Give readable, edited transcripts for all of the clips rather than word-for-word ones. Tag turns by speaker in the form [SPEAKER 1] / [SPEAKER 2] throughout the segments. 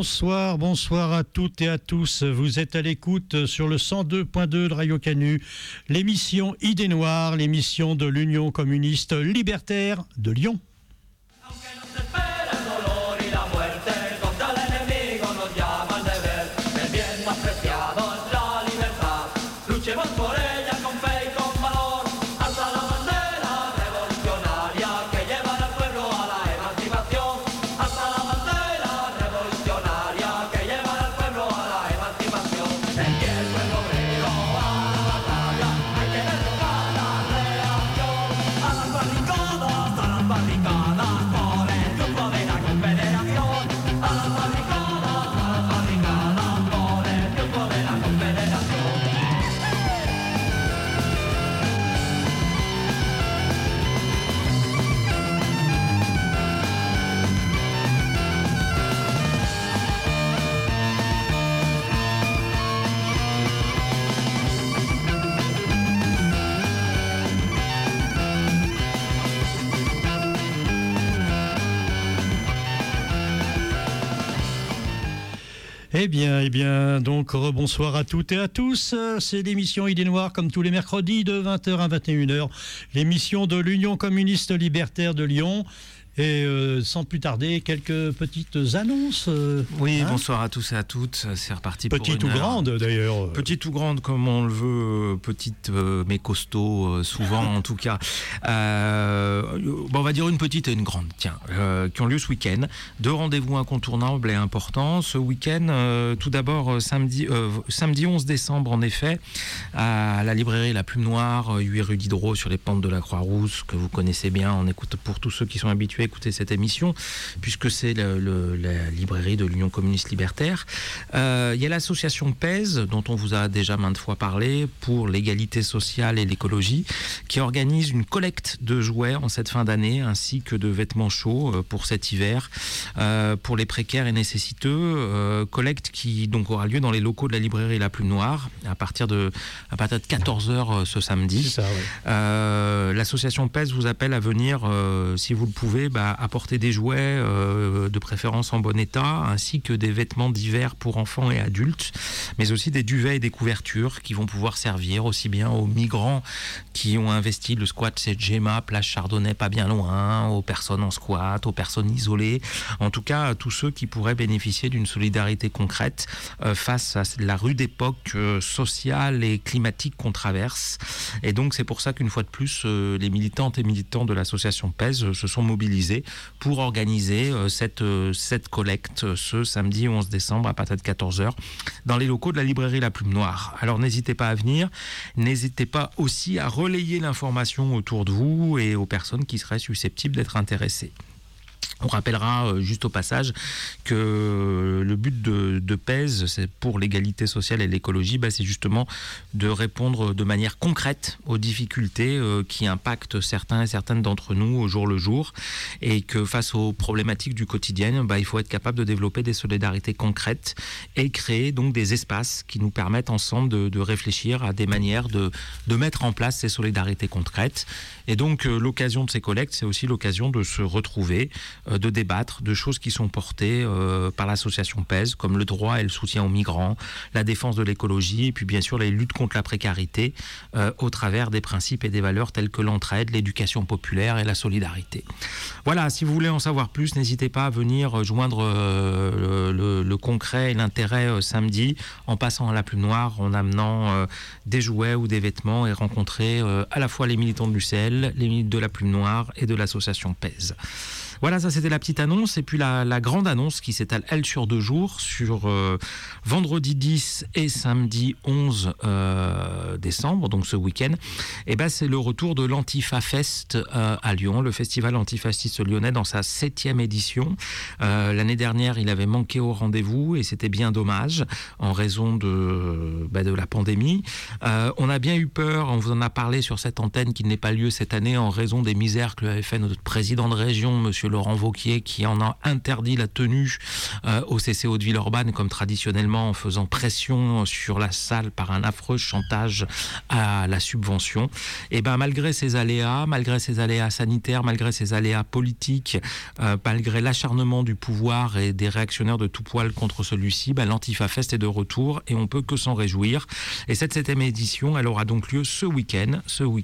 [SPEAKER 1] bonsoir à toutes et à tous. Vous êtes à l'écoute sur le 102.2 de Radio Canu, l'émission Idées Noires, l'émission de l'Union communiste libertaire de Lyon. Eh bien, donc rebonsoir à toutes et à tous. C'est l'émission Idées Noires, comme tous les mercredis, de 20h à 21h. L'émission de l'Union communiste libertaire de Lyon. Et sans plus tarder, quelques petites annonces.
[SPEAKER 2] Oui, bonsoir à tous et à toutes. C'est reparti pour une
[SPEAKER 1] petite ou grande, d'ailleurs.
[SPEAKER 2] Petite ou grande, comme on le veut. Petite, mais costaud, souvent en tout cas. On va dire une petite et une grande, tiens, qui ont lieu ce week-end. Deux rendez-vous incontournables et importants. Ce week-end, tout d'abord, samedi 11 décembre, en effet, à la librairie La Plume Noire, 8 rue Diderot, sur les pentes de la Croix-Rousse, que vous connaissez bien. On écoute pour tous ceux qui sont habitués écouter cette émission, puisque c'est la librairie de l'Union communiste libertaire. Il y a l'association PES, dont on vous a déjà maintes fois parlé, pour l'égalité sociale et l'écologie, qui organise une collecte de jouets en cette fin d'année, ainsi que de vêtements chauds pour cet hiver, pour les précaires et nécessiteux. Collecte qui donc aura lieu dans les locaux de la librairie La Plume Noire, à partir de 14h ce samedi.
[SPEAKER 1] C'est ça, oui.
[SPEAKER 2] L'association PES vous appelle à venir, si vous le pouvez, apporter des jouets, de préférence en bon état, ainsi que des vêtements d'hiver pour enfants et adultes, mais aussi des duvets et des couvertures qui vont pouvoir servir aussi bien aux migrants qui ont investi le squat Gemma, place Chardonnay pas bien loin, aux personnes en squat, aux personnes isolées, en tout cas à tous ceux qui pourraient bénéficier d'une solidarité concrète face à la rude époque sociale et climatique qu'on traverse. Et donc c'est pour ça qu'une fois de plus, les militantes et militants de l'association PES se sont mobilisés pour organiser cette collecte ce samedi 11 décembre à partir de 14h dans les locaux de la librairie La Plume Noire. Alors n'hésitez pas à venir, n'hésitez pas aussi à relayer l'information autour de vous et aux personnes qui seraient susceptibles d'être intéressées. On rappellera juste au passage que le but de PES, c'est pour l'égalité sociale et l'écologie, c'est justement de répondre de manière concrète aux difficultés qui impactent certains et certaines d'entre nous au jour le jour, et que face aux problématiques du quotidien, il faut être capable de développer des solidarités concrètes et créer donc des espaces qui nous permettent ensemble de réfléchir à des manières de mettre en place ces solidarités concrètes. Et donc l'occasion de ces collectes, c'est aussi l'occasion de se retrouver, de débattre de choses qui sont portées par l'association PES, comme le droit et le soutien aux migrants, la défense de l'écologie, et puis bien sûr les luttes contre la précarité au travers des principes et des valeurs telles que l'entraide, l'éducation populaire et la solidarité. Voilà, si vous voulez en savoir plus, n'hésitez pas à venir joindre le concret et l'intérêt samedi, en passant à La Plume Noire, en amenant des jouets ou des vêtements, et rencontrer à la fois les militants de l'UCL, les militants de La Plume Noire et de l'association PES. Voilà, ça c'était la petite annonce. Et puis la grande annonce qui s'étale, elle, sur 2 jours, sur vendredi 10 et samedi 11 décembre, donc ce week-end, et c'est le retour de l'Antifa Fest à Lyon, le festival antifasciste lyonnais dans sa 7e édition. L'année dernière, il avait manqué au rendez-vous et c'était bien dommage en raison de la pandémie. On a bien eu peur, on vous en a parlé sur cette antenne, qu'il n'ait pas lieu cette année en raison des misères que lui avait fait notre président de région, monsieur Laurent Wauquiez qui en a interdit la tenue au CCO de Villeurbanne, comme traditionnellement, en faisant pression sur la salle par un affreux chantage à la subvention. Et ben malgré ces aléas sanitaires, malgré ces aléas politiques, malgré l'acharnement du pouvoir et des réactionnaires de tout poil contre celui-ci, l'Antifa Fest est de retour et on peut que s'en réjouir. Et cette 7e édition, elle aura donc lieu ce week-end,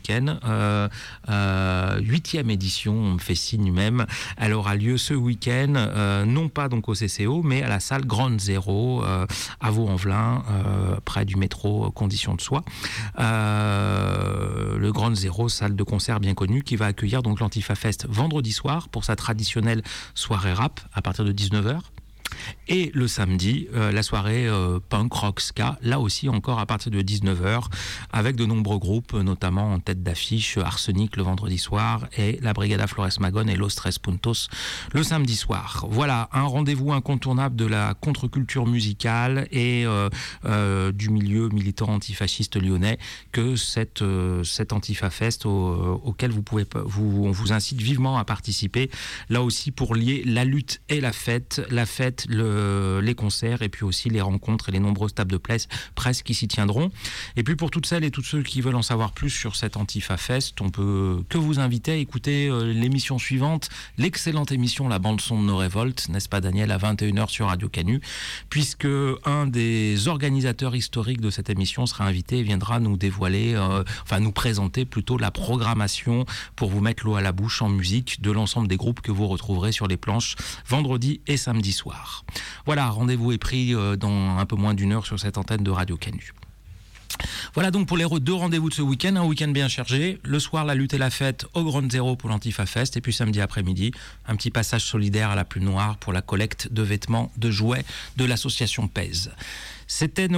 [SPEAKER 2] 8e édition, on me fait signe même, elle aura lieu ce week-end, non pas donc au CCO, mais à la salle Grande Zéro, à Vaux-en-Velin, près du métro Conditions de Soie. Le Grande Zéro, salle de concert bien connue, qui va accueillir donc l'Antifa Fest vendredi soir pour sa traditionnelle soirée rap à partir de 19h. Et le samedi, la soirée punk rock ska, là aussi encore à partir de 19h, avec de nombreux groupes, notamment en tête d'affiche Arsenic le vendredi soir et la Brigada Flores Magón et Los Tres Puntos le samedi soir. Voilà, un rendez-vous incontournable de la contre-culture musicale et du milieu militant antifasciste lyonnais que cet Antifa Fest auquel on vous incite vivement à participer, là aussi pour lier la lutte et la fête, les concerts et puis aussi les rencontres et les nombreuses tables de presse qui s'y tiendront. Et puis pour toutes celles et tous ceux qui veulent en savoir plus sur cet Antifa Fest, on peut que vous inviter à écouter l'émission suivante, l'excellente émission La Bande-Son de nos révoltes, n'est-ce pas Daniel, à 21h sur Radio Canu, puisque un des organisateurs historiques de cette émission sera invité et viendra nous dévoiler, nous présenter plutôt la programmation pour vous mettre l'eau à la bouche en musique de l'ensemble des groupes que vous retrouverez sur les planches vendredi et samedi soir. Voilà, rendez-vous est pris dans un peu moins d'une heure sur cette antenne de Radio Canu. Voilà donc pour les deux rendez-vous de ce week-end, un week-end bien chargé. Le soir, la lutte et la fête au Grande Zéro pour l'Antifa Fest. Et puis samedi après-midi, un petit passage solidaire à la Plume Noire pour la collecte de vêtements, de jouets de l'association PES. C'était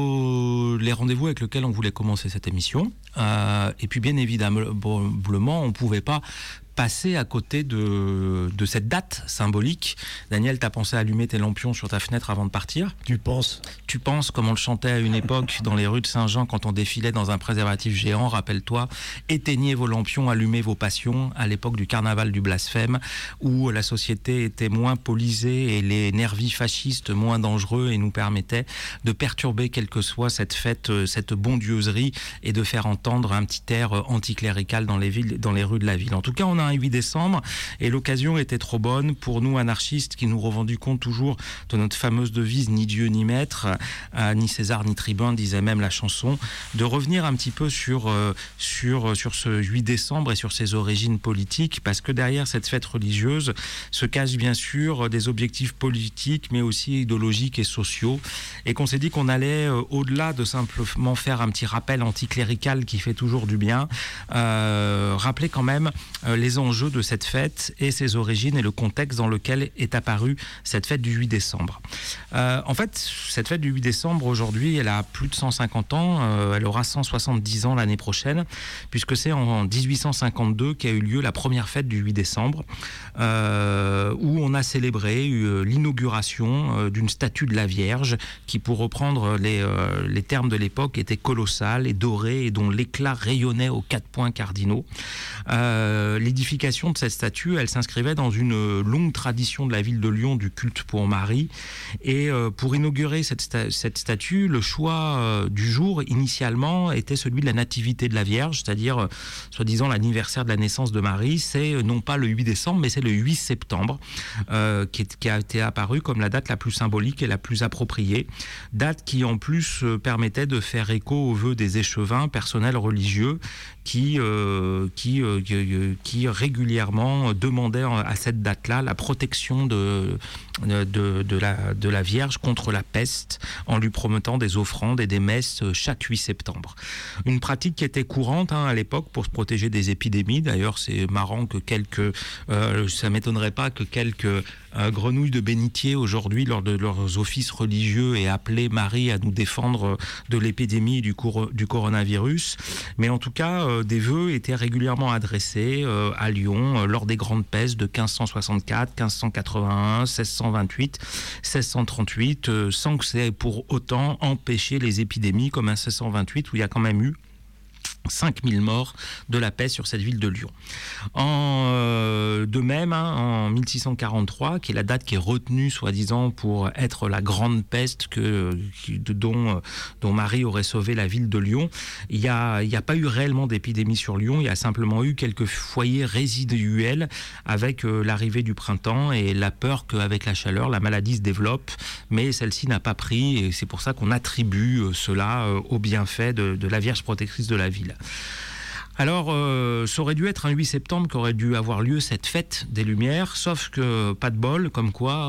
[SPEAKER 2] les rendez-vous avec lesquels on voulait commencer cette émission. Et puis bien évidemment, on ne pouvait pas passer à côté de cette date symbolique. Daniel, t'as pensé à allumer tes lampions sur ta fenêtre avant de partir ?
[SPEAKER 1] Tu penses,
[SPEAKER 2] comme on le chantait à une époque dans les rues de Saint-Jean quand on défilait dans un préservatif géant, rappelle-toi, éteignez vos lampions, allumez vos passions, à l'époque du carnaval du blasphème, où la société était moins polisée et les nervis fascistes moins dangereux et nous permettaient de perturber quelle que soit cette fête, cette bondieuserie et de faire entendre un petit air anticlérical dans les rues de la ville. En tout cas, on a un 8 décembre et l'occasion était trop bonne pour nous anarchistes qui nous revendiquons toujours de notre fameuse devise ni Dieu ni maître, ni César ni tribun, disait même la chanson, de revenir un petit peu sur ce 8 décembre et sur ses origines politiques, parce que derrière cette fête religieuse se cachent bien sûr des objectifs politiques mais aussi idéologiques et sociaux, et qu'on s'est dit qu'on allait au-delà de simplement faire un petit rappel anticlérical qui fait toujours du bien, rappeler quand même les enjeux de cette fête et ses origines et le contexte dans lequel est apparue cette fête du 8 décembre. En fait, cette fête du 8 décembre, aujourd'hui, elle a plus de 150 ans, elle aura 170 ans l'année prochaine, puisque c'est en 1852 qu'a eu lieu la première fête du 8 décembre, où on a célébré l'inauguration d'une statue de la Vierge, qui, pour reprendre les termes de l'époque, était colossale et dorée et dont l'éclat rayonnait aux 4 points cardinaux. L'édification de cette statue, elle s'inscrivait dans une longue tradition de la ville de Lyon du culte pour Marie. Et pour inaugurer cette statue, le choix du jour, initialement, était celui de la nativité de la Vierge, c'est-à-dire, soi-disant, l'anniversaire de la naissance de Marie. C'est non pas le 8 décembre, mais c'est le 8 septembre, qui a été apparu comme la date la plus symbolique et la plus appropriée. Date qui, en plus, permettait de faire écho aux vœux des échevins, personnels religieux, qui régulièrement demandaient à cette date-là la protection de la Vierge contre la peste en lui promettant des offrandes et des messes chaque 8 septembre. Une pratique qui était courante à l'époque pour se protéger des épidémies. D'ailleurs, c'est marrant que ça m'étonnerait pas que quelques grenouilles de bénitier aujourd'hui, lors de leurs offices religieux, aient appelé Marie à nous défendre de l'épidémie du coronavirus. Mais en tout cas, des vœux étaient régulièrement adressés à Lyon lors des grandes pestes de 1564, 1581, 1628, 1638, sans que c'est pour autant empêcher les épidémies comme en 1628 où il y a quand même eu 5000 morts de la peste sur cette ville de Lyon. De même, en 1643, qui est la date qui est retenue, soi-disant, pour être la grande peste dont Marie aurait sauvé la ville de Lyon, il n'y a pas eu réellement d'épidémie sur Lyon, il y a simplement eu quelques foyers résiduels avec l'arrivée du printemps et la peur qu'avec la chaleur, la maladie se développe, mais celle-ci n'a pas pris, et c'est pour ça qu'on attribue cela au bienfait de la Vierge protectrice de la ville. Alors, ça aurait dû être un 8 septembre qu'aurait dû avoir lieu cette fête des Lumières, sauf que pas de bol, comme quoi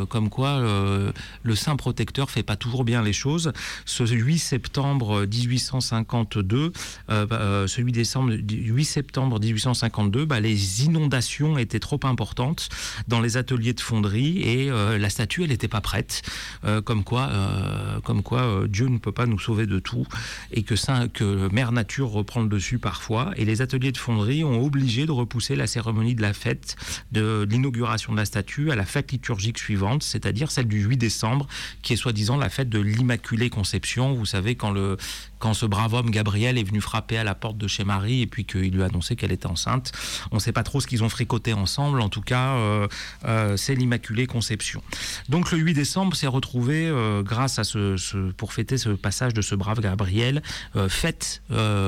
[SPEAKER 2] le saint protecteur fait pas toujours bien les choses. Ce 8 septembre 1852, ce 8 septembre 1852, les inondations étaient trop importantes dans les ateliers de fonderie et la statue, elle n'était pas prête. Comme quoi Dieu ne peut pas nous sauver de tout et que Mère Nature reprend le dessus parfois. Et les ateliers de fonderie ont obligé de repousser la cérémonie de la fête, de l'inauguration de la statue à la fête liturgique suivante, c'est-à-dire celle du 8 décembre, qui est soi-disant la fête de l'Immaculée Conception. Vous savez, quand ce brave homme Gabriel est venu frapper à la porte de chez Marie et puis qu'il lui a annoncé qu'elle était enceinte, on ne sait pas trop ce qu'ils ont fricoté ensemble, en tout cas c'est l'Immaculée Conception. Donc le 8 décembre s'est retrouvé, grâce à pour fêter ce passage de ce brave Gabriel, fête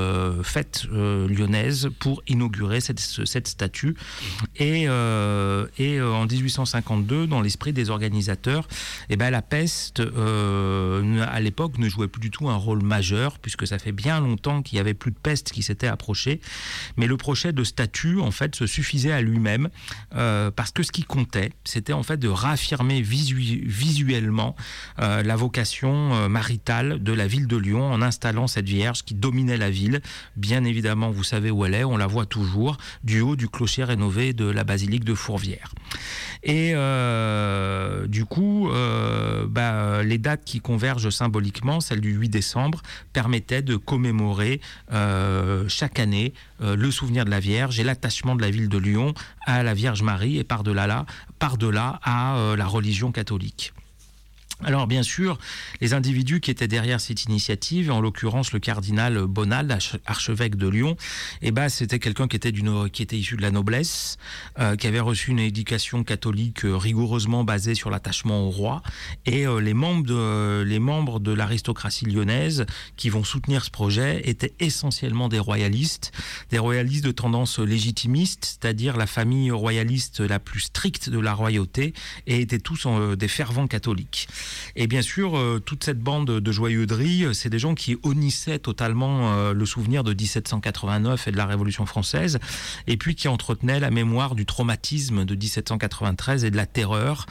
[SPEAKER 2] lyonnaise pour inaugurer cette statue. Et en 1852, dans l'esprit des organisateurs, la peste à l'époque ne jouait plus du tout un rôle majeur, puisque ça fait bien longtemps qu'il n'y avait plus de peste qui s'était approchée. Mais le projet de statue, en fait, se suffisait à lui-même, parce que ce qui comptait, c'était en fait de réaffirmer visuellement la vocation maritale de la ville de Lyon en installant cette Vierge qui dominait la ville. Bien évidemment, vous savez où elle est, on la voit toujours, du haut du clocher rénové de la basilique de Fourvière. Et du coup, les dates qui convergent symboliquement, celle du 8 décembre, permettaient de commémorer chaque année le souvenir de la Vierge et l'attachement de la ville de Lyon à la Vierge Marie et par-delà à la religion catholique. Alors bien sûr, les individus qui étaient derrière cette initiative, en l'occurrence le cardinal Bonald, archevêque de Lyon, c'était quelqu'un qui était issu de la noblesse, qui avait reçu une éducation catholique rigoureusement basée sur l'attachement au roi, et les membres de l'aristocratie lyonnaise qui vont soutenir ce projet étaient essentiellement des royalistes de tendance légitimiste, c'est-à-dire la famille royaliste la plus stricte de la royauté, et étaient tous des fervents catholiques. Et bien sûr, toute cette bande de joyeuderie, c'est des gens qui honnissaient totalement le souvenir de 1789 et de la Révolution française, et puis qui entretenaient la mémoire du traumatisme de 1793 et de la terreur,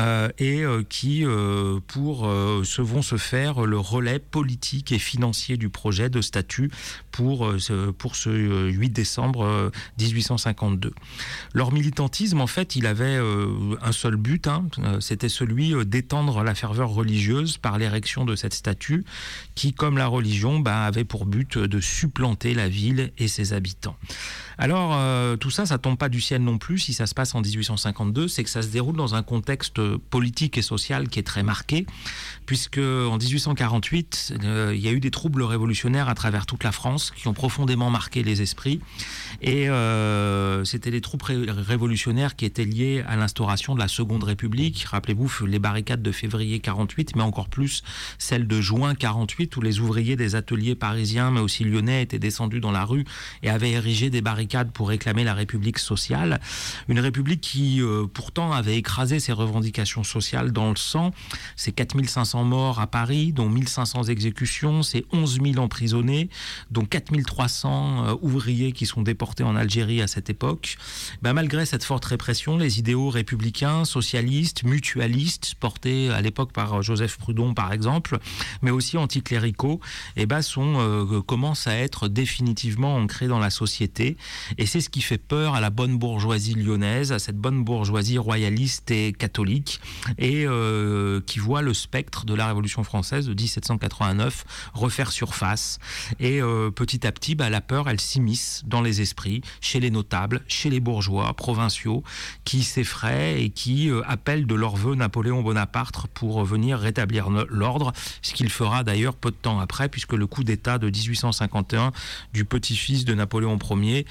[SPEAKER 2] qui vont se faire le relais politique et financier du projet de statut pour ce 8 décembre 1852. Leur militantisme, en fait, il avait un seul but, c'était celui d'étendre la ferveur religieuse par l'érection de cette statue qui, comme la religion, avait pour but de supplanter la ville et ses habitants. Alors, tout ça tombe pas du ciel non plus si ça se passe en 1852, c'est que ça se déroule dans un contexte politique et social qui est très marqué, puisque en 1848, il y a eu des troubles révolutionnaires à travers toute la France qui ont profondément marqué les esprits, et c'était les troubles révolutionnaires qui étaient liés à l'instauration de la Seconde République. Rappelez-vous les barricades de février 48, mais encore plus celles de juin 48, où les ouvriers des ateliers parisiens, mais aussi lyonnais, étaient descendus dans la rue et avaient érigé des barricades pour réclamer la République sociale. Une République qui, pourtant, avait écrasé ses revendications sociales dans le sang. C'est 4500 morts à Paris, dont 1500 exécutions, c'est 11 000 emprisonnés, dont 4300 ouvriers qui sont déportés en Algérie à cette époque. Malgré cette forte répression, les idéaux républicains, socialistes, mutualistes, portés à l'époque par Joseph Proudhon, par exemple, mais aussi anticléricaux, commencent à être définitivement ancrés dans la société. Et c'est ce qui fait peur à la bonne bourgeoisie lyonnaise, à cette bonne bourgeoisie royaliste et catholique, et qui voit le spectre de la Révolution française de 1789 refaire surface. Et petit à petit, la peur, elle s'immisce dans les esprits, chez les notables, chez les bourgeois provinciaux, qui s'effraient et qui appellent de leur vœu Napoléon Bonaparte pour pour venir rétablir l'ordre, ce qu'il fera d'ailleurs peu de temps après, puisque le coup d'État de 1851 du petit-fils de Napoléon Ier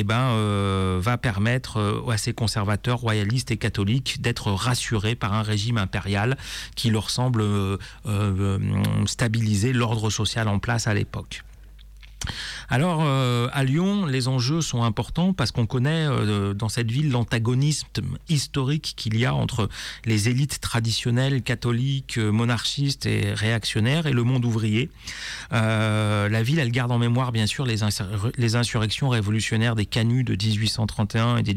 [SPEAKER 2] va permettre à ces conservateurs royalistes et catholiques d'être rassurés par un régime impérial qui leur semble stabiliser l'ordre social en place à l'époque. Alors, à Lyon, les enjeux sont importants parce qu'on connaît dans cette ville l'antagonisme historique qu'il y a entre les élites traditionnelles, catholiques, monarchistes et réactionnaires et le monde ouvrier. La ville, elle garde en mémoire, bien sûr, les insurrections révolutionnaires des Canuts de 1831 et de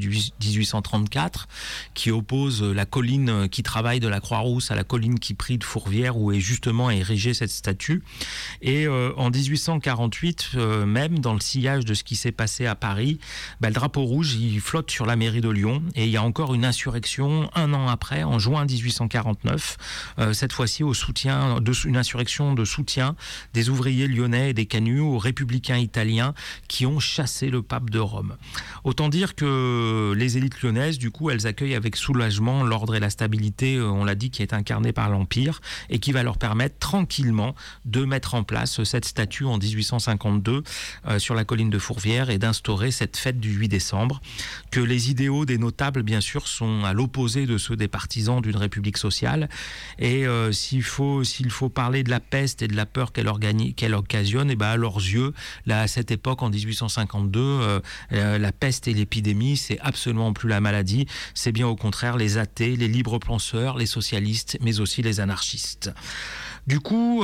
[SPEAKER 2] 1834 qui opposent la colline qui travaille de la Croix-Rousse à la colline qui prie de Fourvière où est justement érigée cette statue. Et en 1848, même dans le sillage de ce qui s'est passé à Paris, le drapeau rouge il flotte sur la mairie de Lyon et il y a encore une insurrection un an après, en juin 1849, cette fois-ci une insurrection de soutien des ouvriers lyonnais et des Canuts aux républicains italiens qui ont chassé le pape de Rome. Autant dire que les élites lyonnaises, du coup, elles accueillent avec soulagement l'ordre et la stabilité, on l'a dit, qui est incarné par l'Empire et qui va leur permettre tranquillement de mettre en place cette statue en 1852 sur la colline de Fourvière et d'instaurer cette fête du 8 décembre, que les idéaux des notables, bien sûr, sont à l'opposé de ceux des partisans d'une république sociale. Et s'il faut parler de la peste et de la peur qu'elle occasionne, à leurs yeux, là, à cette époque, en 1852, la peste et l'épidémie, c'est absolument plus la maladie, c'est bien au contraire les athées, les libres penseurs, les socialistes, mais aussi les anarchistes. Du coup,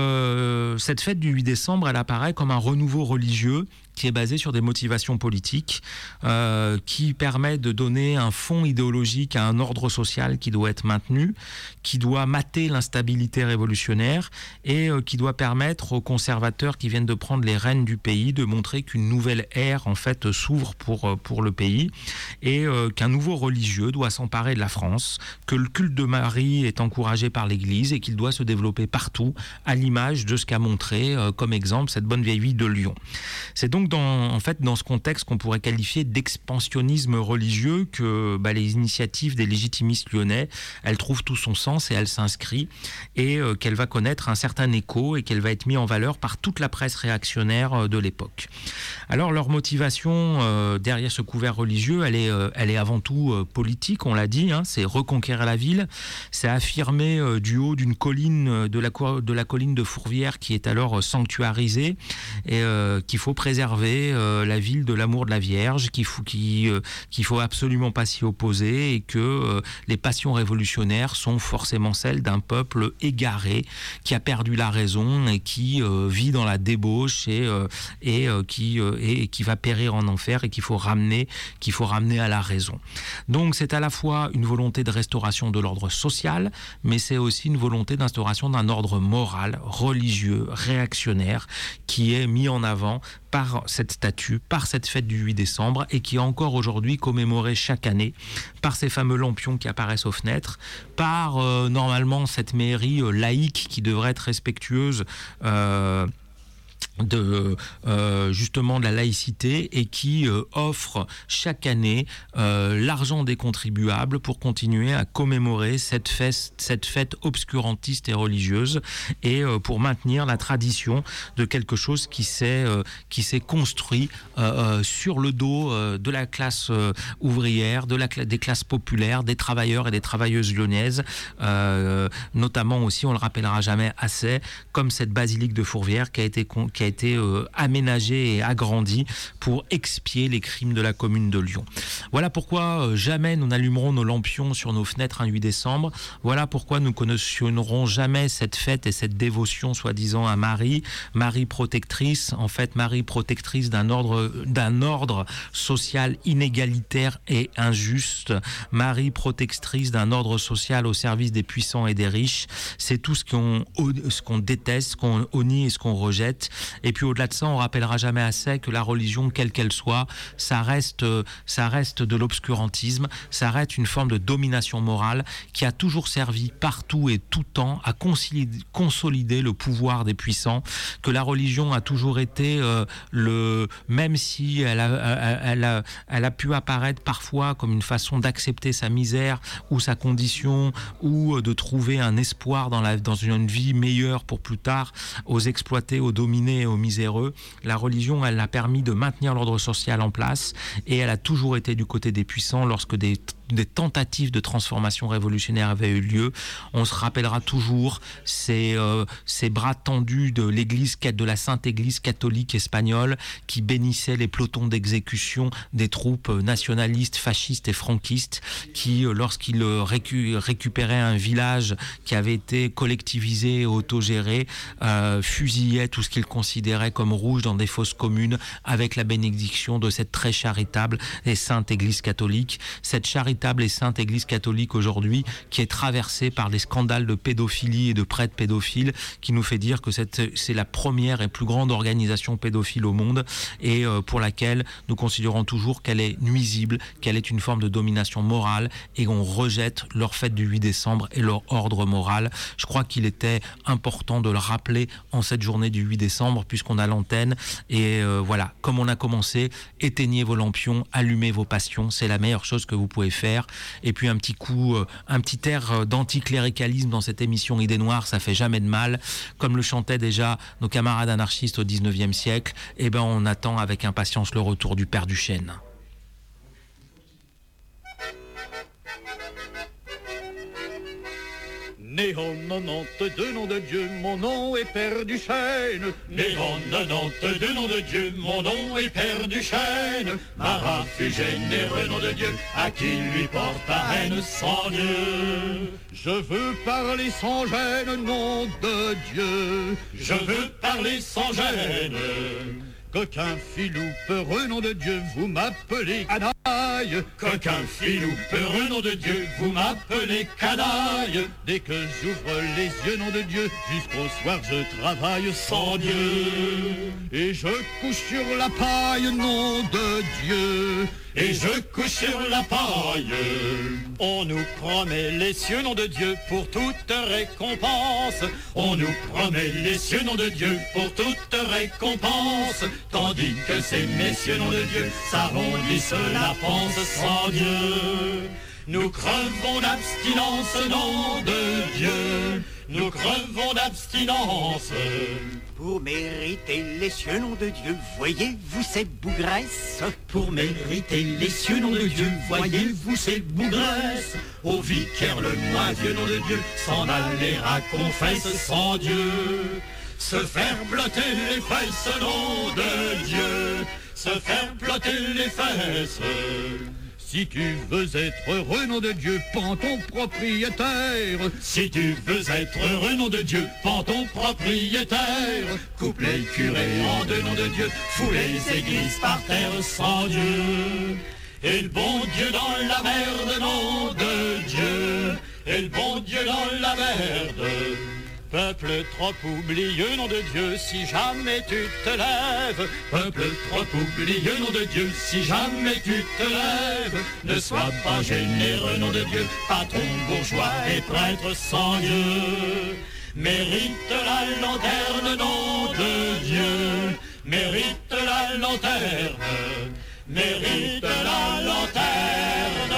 [SPEAKER 2] cette fête du 8 décembre, elle apparaît comme un renouveau religieux qui est basé sur des motivations politiques, qui permet de donner un fond idéologique à un ordre social qui doit être maintenu, qui doit mater l'instabilité révolutionnaire et qui doit permettre aux conservateurs qui viennent de prendre les rênes du pays de montrer qu'une nouvelle ère en fait s'ouvre pour le pays et qu'un nouveau religieux doit s'emparer de la France, que le culte de Marie est encouragé par l'Église et qu'il doit se développer partout à l'image de ce qu'a montré comme exemple cette bonne vieille ville de Lyon. C'est donc dans ce contexte qu'on pourrait qualifier d'expansionnisme religieux que les initiatives des légitimistes lyonnais, elles trouvent tout son sens et elles s'inscrivent et qu'elle va connaître un certain écho et qu'elle va être mise en valeur par toute la presse réactionnaire de l'époque. Alors leur motivation derrière ce couvert religieux, elle est avant tout politique, on l'a dit, c'est reconquérir la ville, c'est affirmer du haut d'une colline de la colline de Fourvière qui est alors sanctuarisée et qu'il faut préserver la ville de l'amour de la Vierge, qu'il faut absolument pas s'y opposer et que les passions révolutionnaires sont forcément celles d'un peuple égaré qui a perdu la raison et qui vit dans la débauche et qui va périr en enfer et qu'il faut ramener à la raison. Donc c'est à la fois une volonté de restauration de l'ordre social, mais c'est aussi une volonté d'instauration d'un ordre moral, religieux, réactionnaire qui est mis en avant par cette statue, par cette fête du 8 décembre et qui est encore aujourd'hui commémorée chaque année par ces fameux lampions qui apparaissent aux fenêtres, par normalement cette mairie laïque qui devrait être respectueuse justement de la laïcité et qui offre chaque année l'argent des contribuables pour continuer à commémorer cette fête obscurantiste et religieuse et pour maintenir la tradition de quelque chose qui s'est construit sur le dos de la classe ouvrière, des classes populaires, des travailleurs et des travailleuses lyonnaises, notamment aussi, on le rappellera jamais assez, comme cette basilique de Fourvière qui a été aménagée et agrandie pour expier les crimes de la commune de Lyon. Voilà pourquoi jamais nous n'allumerons nos lampions sur nos fenêtres un 8 décembre. Voilà pourquoi nous ne cautionnerons jamais cette fête et cette dévotion soi-disant à Marie protectrice, en fait Marie protectrice d'un ordre social inégalitaire et injuste, Marie protectrice d'un ordre social au service des puissants et des riches. C'est tout ce qu'on déteste, ce qu'on honnie et ce qu'on rejette. Et puis au-delà de ça, on rappellera jamais assez que la religion, quelle qu'elle soit, ça reste de l'obscurantisme, ça reste une forme de domination morale qui a toujours servi partout et tout temps à consolider le pouvoir des puissants, que la religion a toujours été même si elle a pu apparaître parfois comme une façon d'accepter sa misère ou sa condition, ou de trouver un espoir dans une vie meilleure pour plus tard, aux exploités, aux dominés et aux miséreux. La religion, elle a permis de maintenir l'ordre social en place, et elle a toujours été du côté des puissants lorsque des tentatives de transformation révolutionnaire avaient eu lieu. On se rappellera toujours ces bras tendus de la Sainte Église catholique espagnole qui bénissait les pelotons d'exécution des troupes nationalistes, fascistes et franquistes qui, lorsqu'ils récupéraient un village qui avait été collectivisé et autogéré, fusillaient tout ce qu'ils considéraient comme rouge dans des fosses communes avec la bénédiction de cette très charitable et sainte Église catholique. Cette charitable et sainte Église catholique aujourd'hui qui est traversée par des scandales de pédophilie et de prêtres pédophiles, qui nous fait dire que c'est la première et plus grande organisation pédophile au monde, et pour laquelle nous considérons toujours qu'elle est nuisible, qu'elle est une forme de domination morale, et on rejette leur fête du 8 décembre et leur ordre moral. Je crois qu'il était important de le rappeler en cette journée du 8 décembre puisqu'on a l'antenne, et voilà, comme on a commencé, éteignez vos lampions, allumez vos passions, c'est la meilleure chose que vous pouvez faire. Et puis un petit air d'anticléricalisme dans cette émission Idées Noires, ça fait jamais de mal. Comme le chantaient déjà nos camarades anarchistes au 19e siècle, eh ben on attend avec impatience le retour du Père Duchesne.
[SPEAKER 3] Né en 92, nom de Dieu, mon nom est Père Duchesne. Né en 92, nom de Dieu, mon nom est Père Duchesne. Marat fut généreux, nom de Dieu, à qui lui porte la haine sans Dieu. Je veux parler sans gêne, nom de Dieu. Je veux parler sans gêne. Coquin filou peureux, nom de Dieu, vous m'appelez canaille. Coquin filou peureux, nom de Dieu, vous m'appelez canaille. Dès que j'ouvre les yeux, nom de Dieu, jusqu'au soir je travaille sans Dieu. Et je couche sur la paille, nom de Dieu. Et je couche sur la paille. On nous promet les cieux, nom de Dieu, pour toute récompense. On nous promet les cieux, nom de Dieu, pour toute récompense. Tandis que ces messieurs, nom de Dieu, s'arrondissent la panse sans Dieu. Nous crevons d'abstinence, nom de Dieu. Nous crevons d'abstinence.
[SPEAKER 4] Pour mériter les cieux, nom de Dieu, voyez-vous ces bougresses?
[SPEAKER 3] Pour mériter les cieux, nom de Dieu, voyez-vous ces bougresses? Au vicaire le moins vieux, nom de Dieu, s'en aller à confesse sans Dieu. Se faire blotter les fesses, nom de Dieu. Se faire blotter les fesses. Si tu veux être heureux, nom de Dieu, pends ton propriétaire. Si tu veux être heureux, nom de Dieu, pends ton propriétaire. Coupe les curés en deux, nom de Dieu, fous les églises par terre sans Dieu. Et le bon Dieu dans la merde, nom de Dieu. Et le bon Dieu dans la merde. Peuple trop oublieux, nom de Dieu, si jamais tu te lèves. Peuple trop oublieux, nom de Dieu, si jamais tu te lèves. Ne sois pas généreux, nom de Dieu, patron bourgeois et prêtre sans Dieu. Mérite la lanterne, nom de Dieu. Mérite la lanterne. Mérite la lanterne.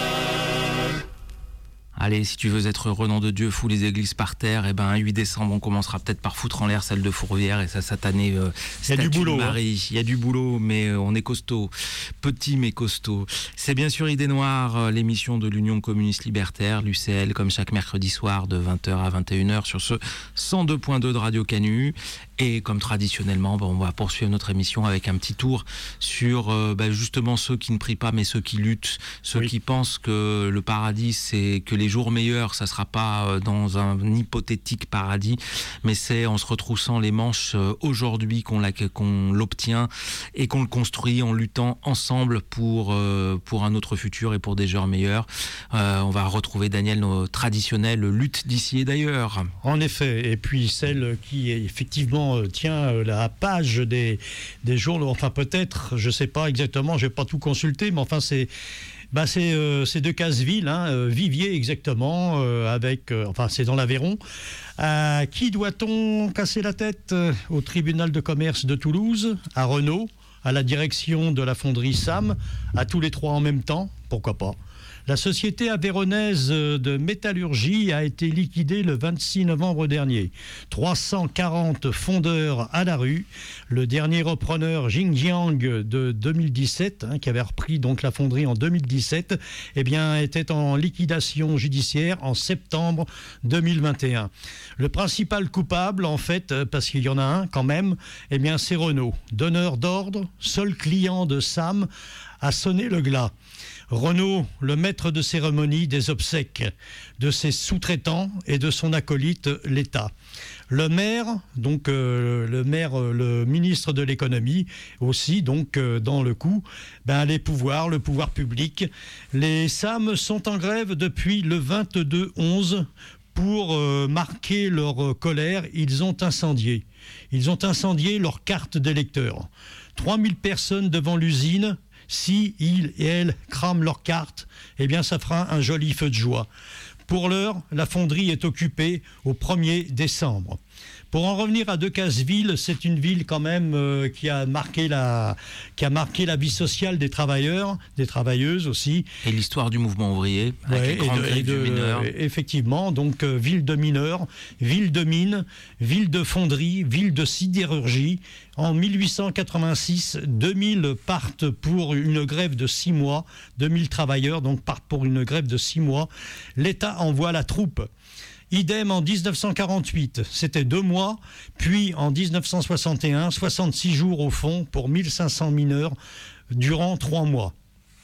[SPEAKER 2] Allez, si tu veux être heureux, nom de Dieu, fous les églises par terre. Et ben, un 8 décembre, on commencera peut-être par foutre en l'air celle de Fourvière et sa satanée statue de Marie. Il y a du boulot, mais on est costaud. Petit, mais costaud. C'est bien sûr Idées Noires, l'émission de l'Union communiste libertaire, l'UCL, comme chaque mercredi soir de 20h à 21h sur ce 102.2 de Radio Canu. Et comme traditionnellement, on va poursuivre notre émission avec un petit tour sur justement ceux qui ne prient pas, mais ceux qui luttent, ceux qui pensent que le paradis, c'est que les jours meilleurs, ça sera pas dans un hypothétique paradis, mais c'est en se retroussant les manches aujourd'hui qu'on l'obtient et qu'on le construit en luttant ensemble pour un autre futur et pour des jours meilleurs. On va retrouver, Daniel, nos traditionnelles luttes d'ici et d'ailleurs.
[SPEAKER 1] En effet, et puis celle qui effectivement tient la page des journaux, enfin peut-être, je ne sais pas exactement, je n'ai pas tout consulté, mais enfin c'est Decazeville, Vivier exactement, enfin c'est dans l'Aveyron. À qui doit-on casser la tête? Au tribunal de commerce de Toulouse, à Renault, à la direction de la fonderie SAM, à tous les trois en même temps, pourquoi pas. La société aveyronnaise de métallurgie a été liquidée le 26 novembre dernier. 340 fondeurs à la rue. Le dernier repreneur, Xinjiang, de 2017, qui avait repris donc la fonderie en 2017, était en liquidation judiciaire en septembre 2021. Le principal coupable, en fait, parce qu'il y en a un quand même, c'est Renault. Donneur d'ordre, seul client de SAM, a sonné le glas. Renault, le maître de cérémonie des obsèques de ses sous-traitants et de son acolyte, l'État. Le maire, le ministre de l'économie aussi, dans le coup, le pouvoir public. Les SAM sont en grève depuis le 22/11 pour marquer leur colère. Ils ont incendié leur carte d'électeur. 3000 personnes devant l'usine. Si ils et elles crament leurs cartes, ça fera un joli feu de joie. Pour l'heure, la fonderie est occupée au 1er décembre. Pour en revenir à Decazeville, c'est une ville quand même qui a marqué la vie sociale des travailleurs, des travailleuses aussi.
[SPEAKER 2] Et l'histoire du mouvement ouvrier, avec les grandes grèves du mineur.
[SPEAKER 1] Effectivement, donc ville de mineurs, ville de mines, ville de fonderie, ville de sidérurgie. En 1886, 2000 partent pour une grève de 6 mois. 2000 travailleurs partent pour une grève de 6 mois. L'État envoie la troupe. Idem en 1948, c'était 2 mois, puis en 1961, 66 jours au fond pour 1500 mineurs durant 3 mois.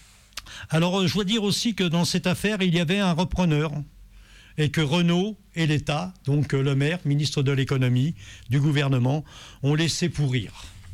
[SPEAKER 1] Alors je dois dire aussi que dans cette affaire, il y avait un repreneur et que Renault et l'État, donc le maire, ministre de l'économie, du gouvernement, ont laissé pourrir.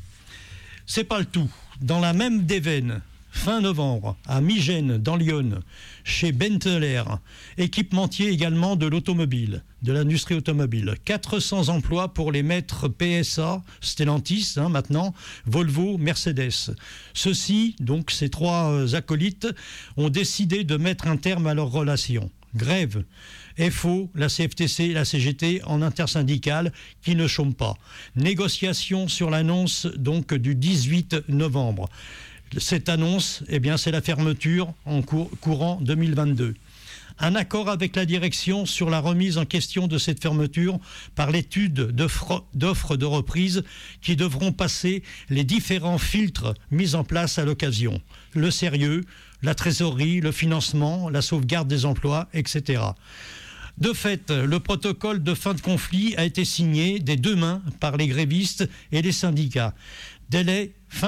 [SPEAKER 1] C'est pas le tout. Dans la même déveine, fin novembre, à Migène, dans l'Yonne, chez Benteler, équipementier également de l'automobile, de l'industrie automobile. 400 emplois pour les maîtres PSA, Stellantis maintenant, Volvo, Mercedes. Ceux-ci, donc ces 3 acolytes, ont décidé de mettre un terme à leurs relations. Grève. FO, la CFTC, la CGT en intersyndicale qui ne chôment pas. Négociation sur l'annonce donc du 18 novembre. Cette annonce, c'est la fermeture en courant 2022. Un accord avec la direction sur la remise en question de cette fermeture par l'étude d'offres de reprise qui devront passer les différents filtres mis en place à l'occasion. Le sérieux, la trésorerie, le financement, la sauvegarde des emplois, etc. De fait, le protocole de fin de conflit a été signé des 2 mains par les grévistes et les syndicats. Délai fin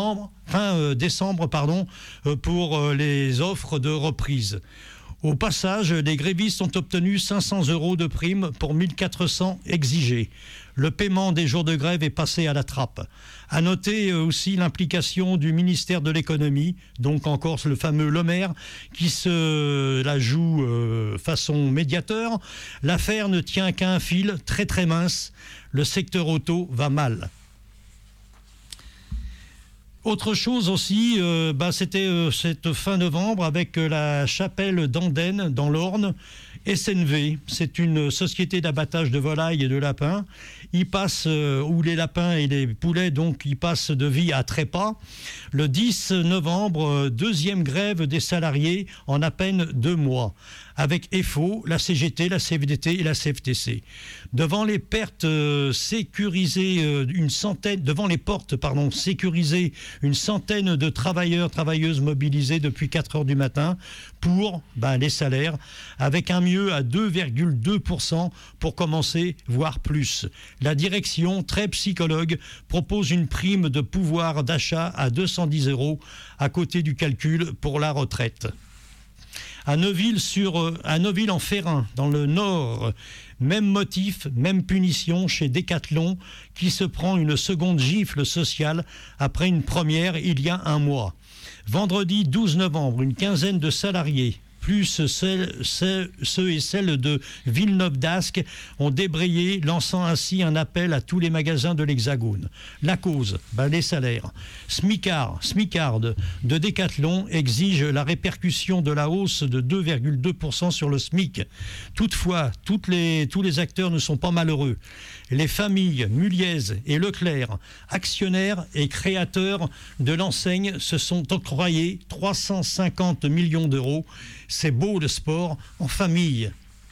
[SPEAKER 1] décembre, pour les offres de reprise. Au passage, les grévistes ont obtenu 500 € de prime pour 1400 exigés. Le paiement des jours de grève est passé à la trappe. À noter aussi l'implication du ministère de l'économie, donc encore le fameux Le Maire, qui se la joue façon médiateur. L'affaire ne tient qu'à un fil très très mince. Le secteur auto va mal. Autre chose aussi, c'était cette fin novembre avec la chapelle d'Andenne dans l'Orne. SNV, c'est une société d'abattage de volailles et de lapins. Ils passent, où les lapins et les poulets, ils passent de vie à trépas. Le 10 novembre, 2e grève des salariés en à peine 2 mois. Avec FO, la CGT, la CFDT et la CFTC. Devant les portes sécurisées, une centaine de travailleurs-travailleuses mobilisés depuis 4 heures du matin pour les salaires, avec un mieux à 2,2% pour commencer, voire plus. La direction, très psychologue, propose une prime de pouvoir d'achat à 210 € à côté du calcul pour la retraite. À Neuville-en-Ferrain, dans le Nord, même motif, même punition chez Decathlon, qui se prend une seconde gifle sociale après une première il y a un mois. Vendredi 12 novembre, une quinzaine de salariés, plus ceux et celles de Villeneuve-d'Ascq, ont débrayé, lançant ainsi un appel à tous les magasins de l'Hexagone. La cause, les salaires. Smicard de Decathlon exige la répercussion de la hausse de 2,2% sur le SMIC. Toutefois, tous les acteurs ne sont pas malheureux. Les familles Muliez et Leclerc, actionnaires et créateurs de l'enseigne, se sont octroyés 350 millions d'euros. C'est beau le sport en famille.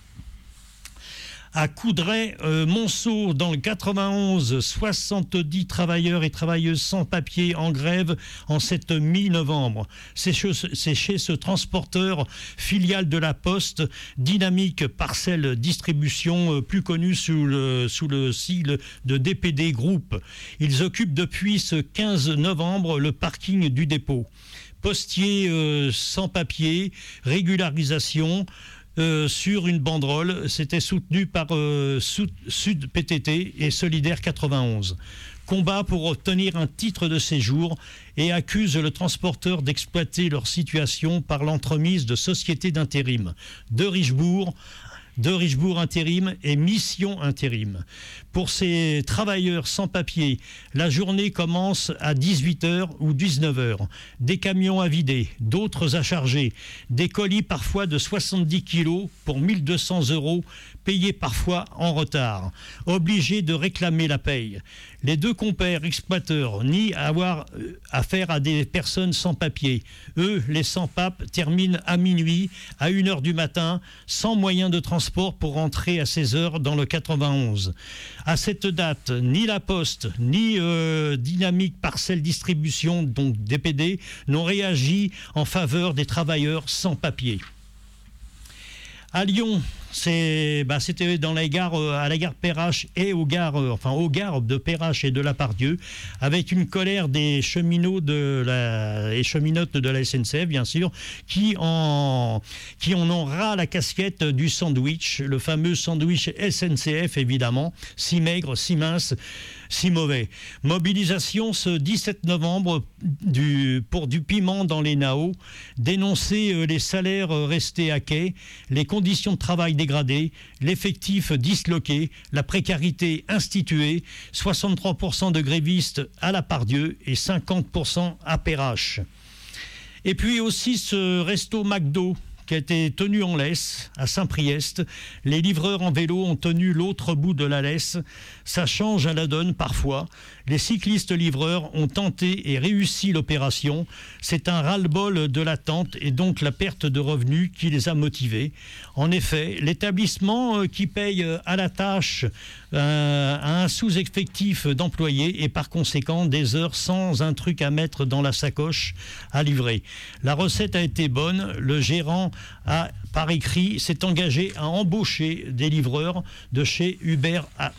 [SPEAKER 1] À Coudray-Monceau, dans le 91, 70 travailleurs et travailleuses sans papier en grève en cette mi-novembre. C'est chez ce transporteur, filiale de la Poste, Dynamique Parcelle Distribution, plus connu sous le sigle de DPD Group. Ils occupent depuis ce 15 novembre le parking du dépôt. Postier sans papier, régularisation, sur une banderole, c'était soutenu par Sud PTT et Solidaire 91. Combat pour obtenir un titre de séjour et accuse le transporteur d'exploiter leur situation par l'entremise de sociétés d'intérim. De Richebourg Intérim et Mission Intérim. Pour ces travailleurs sans papier, la journée commence à 18h ou 19h. Des camions à vider, d'autres à charger, des colis parfois de 70 kilos pour 1200 €, payés parfois en retard. Obligés de réclamer la paye. Les deux compères exploiteurs nient avoir affaire à des personnes sans papier. Eux, les sans-papes, terminent à minuit, à 1h du matin, sans moyen de transport pour rentrer à 16h dans le 91. À cette date, ni la Poste, ni Dynamique Parcelle Distribution, donc DPD, n'ont réagi en faveur des travailleurs sans papier. À Lyon, c'était dans la gare, à la gare Perrache et aux gares de Perrache et de la Pardieu, avec une colère des cheminots et cheminotes de la SNCF, bien sûr, qui en ont ras la casquette du sandwich, le fameux sandwich SNCF, évidemment, si maigre, si mince, si mauvais. Mobilisation ce 17 novembre pour du piment dans les NAO, dénoncer les salaires restés à quai, les conditions de travail dégradées, l'effectif disloqué, la précarité instituée, 63% de grévistes à la Pardieu et 50% à Perrache. Et puis aussi ce resto McDo qui a été tenu en laisse à Saint-Priest. Les livreurs en vélo ont tenu l'autre bout de la laisse. Ça change à la donne parfois. Les cyclistes livreurs ont tenté et réussi l'opération. C'est un ras-le-bol de l'attente et donc la perte de revenus qui les a motivés. En effet, l'établissement qui paye à la tâche a un sous-effectif d'employés et par conséquent des heures sans un truc à mettre dans la sacoche à livrer. La recette a été bonne. Le gérant par écrit, s'est engagé à embaucher des livreurs de chez Uber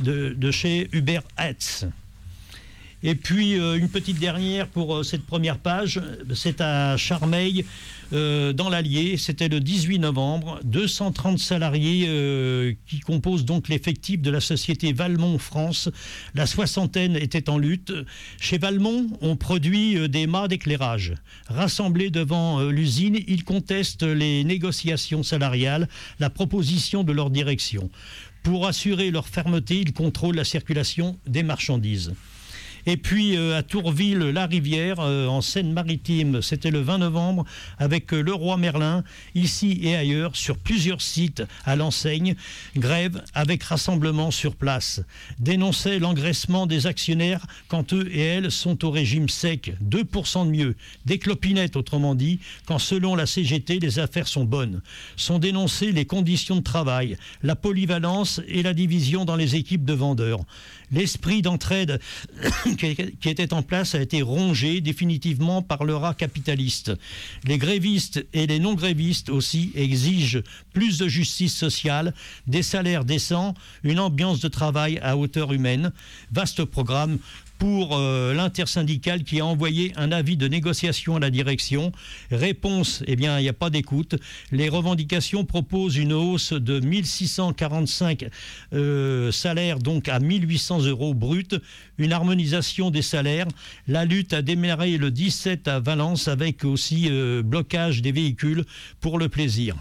[SPEAKER 1] Eats. Et puis, une petite dernière pour cette première page, c'est à Charmeil, dans l'Allier, c'était le 18 novembre, 230 salariés qui composent donc l'effectif de la société Valmont France. La soixantaine était en lutte. Chez Valmont, on produit des mâts d'éclairage. Rassemblés devant l'usine, ils contestent les négociations salariales, la proposition de leur direction. Pour assurer leur fermeté, ils contrôlent la circulation des marchandises. Et puis à Tourville-la-Rivière, en Seine-Maritime, c'était le 20 novembre, avec Leroy Merlin, ici et ailleurs, sur plusieurs sites à l'enseigne. Grève avec rassemblement sur place. Dénonçait l'engraissement des actionnaires quand eux et elles sont au régime sec, 2% de mieux. Des clopinettes, autrement dit, quand selon la CGT, les affaires sont bonnes. Sont dénoncées les conditions de travail, la polyvalence et la division dans les équipes de vendeurs. L'esprit d'entraide qui était en place a été rongé définitivement par le rat capitaliste. Les grévistes et les non-grévistes aussi exigent plus de justice sociale, des salaires décents, une ambiance de travail à hauteur humaine. Vaste programme pour l'intersyndicale qui a envoyé un avis de négociation à la direction. Réponse, eh bien, il n'y a pas d'écoute. Les revendications proposent une hausse de 1645 salaires, donc à 1800 € bruts, une harmonisation des salaires. La lutte a démarré le 17 à Valence avec aussi blocage des véhicules pour le plaisir.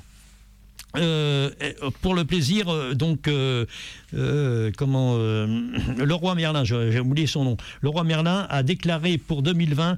[SPEAKER 1] Leroy Merlin, j'ai oublié son nom. Leroy Merlin a déclaré pour 2020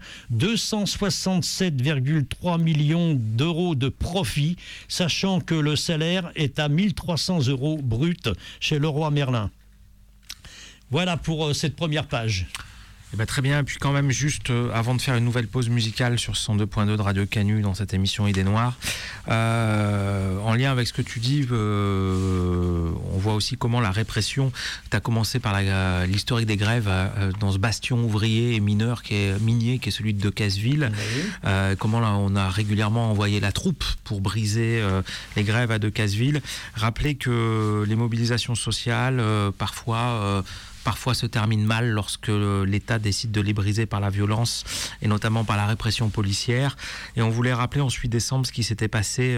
[SPEAKER 1] 267,3 millions d'euros de profit, sachant que le salaire est à 1300 € brut chez Leroy Merlin. Voilà pour cette première page.
[SPEAKER 2] Eh ben, très bien, et puis quand même juste avant de faire une nouvelle pause musicale sur 102.2 de Radio Canu dans cette émission Idées Noires, en lien avec ce que tu dis, on voit aussi comment la répression, tu as commencé par l'historique des grèves dans ce bastion ouvrier et mineur minier qui est celui de Decazeville, comment là, on a régulièrement envoyé la troupe pour briser les grèves à Decazeville. Rappelez que les mobilisations sociales parfois se termine mal lorsque l'État décide de les briser par la violence et notamment par la répression policière. Et on voulait rappeler en 8 décembre ce qui s'était passé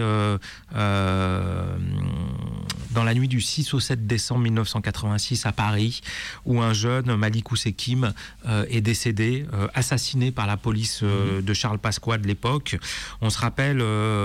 [SPEAKER 2] dans la nuit du 6 au 7 décembre 1986 à Paris, où un jeune, Malik Oussekine, est décédé, assassiné par la police de Charles Pasqua de l'époque. On se rappelle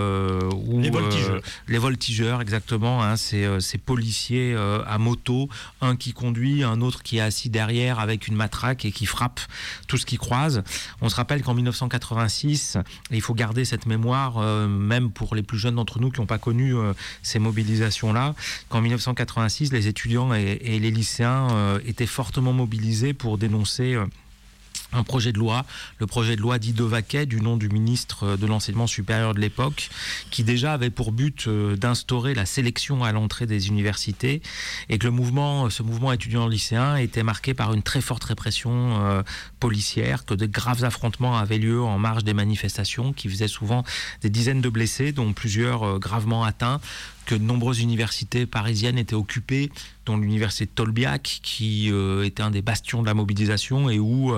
[SPEAKER 2] les voltigeurs, exactement, hein, ces policiers à moto, un qui conduit, un autre qui est assis derrière avec une matraque et qui frappe tout ce qui croise. On se rappelle qu'en 1986, et il faut garder cette mémoire, même pour les plus jeunes d'entre nous qui n'ont pas connu ces mobilisations-là, qu'en 1986, les étudiants et les lycéens étaient fortement mobilisés pour dénoncer un projet de loi, le projet de loi dit Devaquet, du nom du ministre de l'enseignement supérieur de l'époque, qui déjà avait pour but d'instaurer la sélection à l'entrée des universités, et que ce mouvement étudiant-lycéen était marqué par une très forte répression policière, que de graves affrontements avaient lieu en marge des manifestations, qui faisaient souvent des dizaines de blessés, dont plusieurs gravement atteints, que de nombreuses universités parisiennes étaient occupées, dont l'université de Tolbiac, qui était un des bastions de la mobilisation, et où,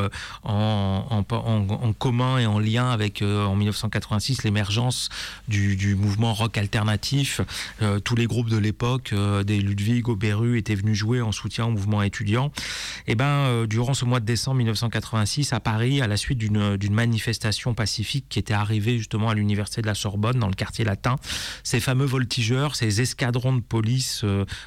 [SPEAKER 2] en commun et en lien avec, en 1986, l'émergence du mouvement rock alternatif, tous les groupes de l'époque, des Ludwig, Oberu, étaient venus jouer en soutien au mouvement étudiant. Et durant ce mois de décembre 1986, à Paris, à la suite d'une manifestation pacifique qui était arrivée justement à l'université de la Sorbonne, dans le quartier latin, ces fameux voltigeurs, ces escadrons de police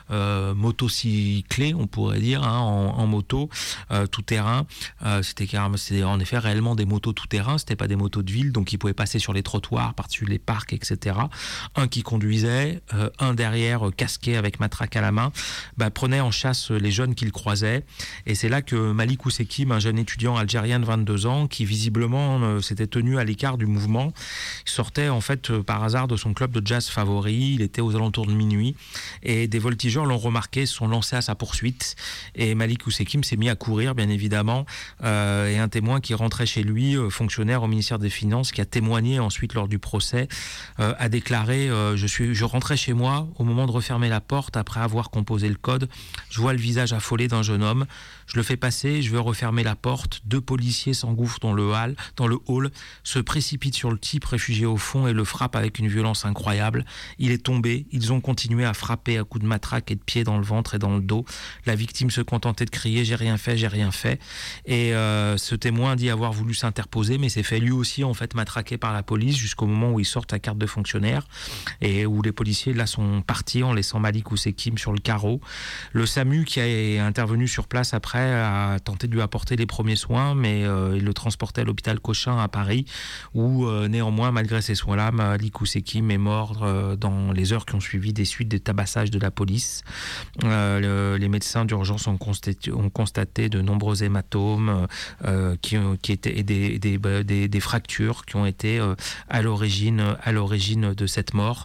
[SPEAKER 2] motocyclés, on pourrait dire, hein, en moto, tout-terrain. C'était en effet réellement des motos tout-terrain, c'était pas des motos de ville, donc ils pouvaient passer sur les trottoirs, par-dessus les parcs, etc. Un qui conduisait, un derrière, casqué avec matraque à la main, prenait en chasse les jeunes qu'il croisait. Et c'est là que Malik Oussekine, un jeune étudiant algérien de 22 ans, qui visiblement s'était tenu à l'écart du mouvement, sortait en fait par hasard de son club de jazz favori. Il était aux alentours de minuit, et des voltigeurs l'ont remarqué, se sont lancés à sa poursuite, et Malik Oussekine s'est mis à courir, bien évidemment, et un témoin qui rentrait chez lui, fonctionnaire au ministère des Finances, qui a témoigné ensuite lors du procès, a déclaré je rentrais chez moi, au moment de refermer la porte, après avoir composé le code, je vois le visage affolé d'un jeune homme, je le fais passer, je veux refermer la porte, 2 policiers s'engouffrent dans le hall, se précipitent sur le type réfugié au fond et le frappent avec une violence incroyable. Il est tombé, ils ont continué à frapper à coups de matraque et de pied dans le ventre et dans le dos. La victime se contentait de crier « j'ai rien fait ». Et ce témoin dit avoir voulu s'interposer, mais s'est fait lui aussi en fait matraquer par la police jusqu'au moment où il sort sa carte de fonctionnaire, et où les policiers là sont partis en laissant Malik Oussekine sur le carreau. Le SAMU qui est intervenu sur place après a tenté de lui apporter les premiers soins, mais il le transportait à l'hôpital Cochin à Paris, où néanmoins, malgré ces soins-là, Malik Oussekine est mort dans les heures qui ont suivi des suites des tabassages de la police. Les médecins d'urgence ont constaté de nombreux hématomes qui étaient des fractures qui ont été à l'origine de cette mort.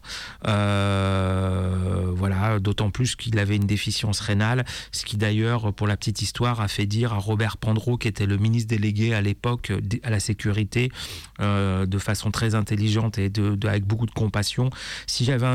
[SPEAKER 2] Voilà, d'autant plus qu'il avait une déficience rénale, ce qui d'ailleurs, pour la petite histoire, a fait dire à Robert Pandreau, qui était le ministre délégué à l'époque à la sécurité, de façon très intelligente et avec beaucoup de compassion: si j'avais un fils ou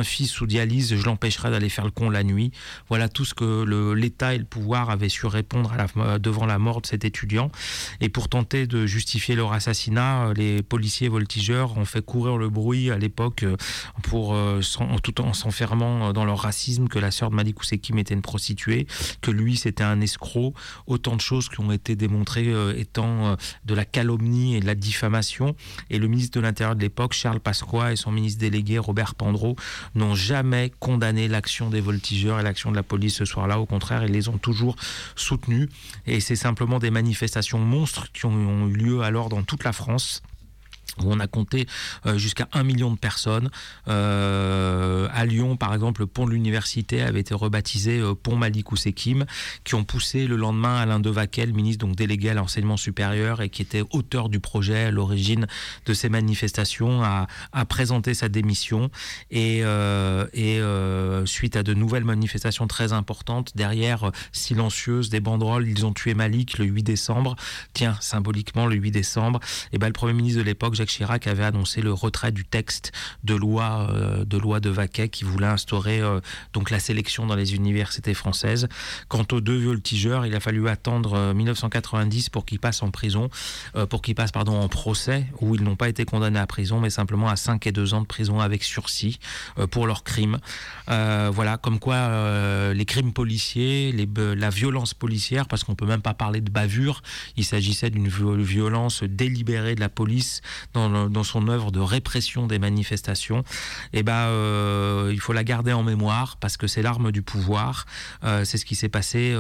[SPEAKER 2] dialyse, je l'empêcherai d'aller faire le con la nuit. Voilà tout ce que l'État et le pouvoir avaient su répondre devant la mort de cet étudiant. Et pour tenter de justifier leur assassinat, les policiers voltigeurs ont fait courir le bruit à l'époque tout en s'enfermant dans leur racisme, que la sœur de Malik Oussekine était une prostituée, que lui c'était un escroc. Autant de choses qui ont été démontrées étant de la calomnie et de la diffamation. Et le ministre de l'Intérieur de l'époque, Charles Pasqua, et son ministre délégué, Robert Pandreau, n'ont jamais condamné l'action des voltigeurs et l'action de la police ce soir-là. Au contraire, ils les ont toujours soutenus. Et c'est simplement des manifestations monstres qui ont eu lieu alors dans toute la France, où on a compté jusqu'à 1 million de personnes. À Lyon, par exemple, le pont de l'université avait été rebaptisé pont Malik Oussekine, qui ont poussé le lendemain Alain Devaquel, ministre donc délégué à l'enseignement supérieur et qui était auteur du projet à l'origine de ces manifestations, à présenter sa démission. Et suite à de nouvelles manifestations très importantes, derrière silencieuses, des banderoles, ils ont tué Malik le 8 décembre. Tiens, symboliquement, le 8 décembre, et le Premier ministre de l'époque, Jacques Chirac, avait annoncé le retrait du texte de loi de Vaquet qui voulait instaurer donc la sélection dans les universités françaises. Quant aux deux voltigeurs, il a fallu attendre 1990 pour qu'ils passent en prison, en procès, où ils n'ont pas été condamnés à prison, mais simplement à 5 et 2 ans de prison avec sursis pour leurs crimes. Voilà, comme quoi les crimes policiers, la violence policière, parce qu'on peut même pas parler de bavure, il s'agissait d'une violence délibérée de la police dans son œuvre de répression des manifestations. Et il faut la garder en mémoire parce que c'est l'arme du pouvoir. C'est ce qui s'est passé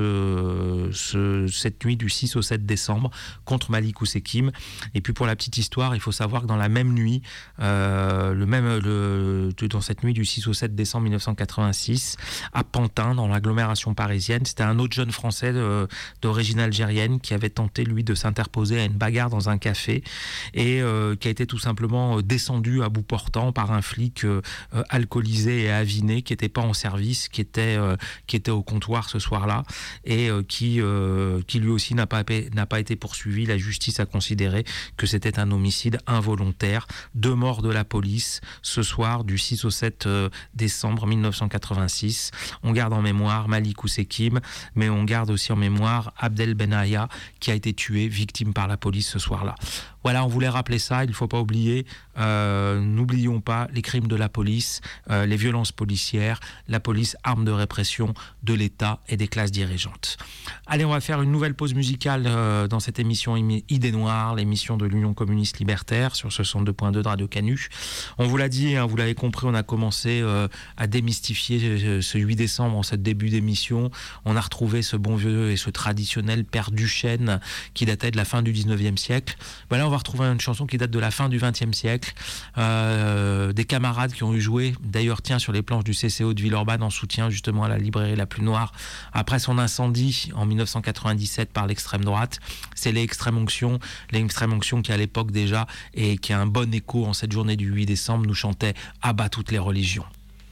[SPEAKER 2] cette nuit du 6 au 7 décembre contre Malik Oussekine. Et puis pour la petite histoire, il faut savoir que dans la même nuit, dans cette nuit du 6 au 7 décembre 1986, à Pantin, dans l'agglomération parisienne, c'était un autre jeune Français d'origine algérienne qui avait tenté, lui, de s'interposer à une bagarre dans un café et qui a été tout simplement descendu à bout portant par un flic alcoolisé et aviné qui n'était pas en service, qui était au comptoir ce soir-là et qui lui aussi n'a pas été poursuivi. La justice a considéré que c'était un homicide involontaire. 2 morts de la police ce soir du 6 au 7 décembre 1986. On garde en mémoire Malik Oussekine, mais on garde aussi en mémoire Abdel Benaya qui a été tué, victime par la police ce soir-là. Voilà, on voulait rappeler ça, il ne faut pas oublier, n'oublions pas les crimes de la police, les violences policières, la police, arme de répression de l'État et des classes dirigeantes. Allez, on va faire une nouvelle pause musicale dans cette émission Idées Noires, l'émission de l'Union communiste libertaire sur ce 102.2 de Radio Canu. On vous l'a dit, vous l'avez compris, on a commencé à démystifier ce 8 décembre en ce début d'émission. On a retrouvé ce bon vieux et ce traditionnel Père Duchesne qui datait de la fin du 19e siècle. Voilà, on va retrouver une chanson qui date de la fin du 20e siècle. Des camarades qui ont eu joué, d'ailleurs, sur les planches du CCO de Villeurbanne en soutien justement à la librairie La Plus Noire après son incendie en 1997 par l'extrême droite. C'est les Extrêmes Onctions qui à l'époque déjà et qui a un bon écho en cette journée du 8 décembre nous chantaient « À bas toutes les religions ».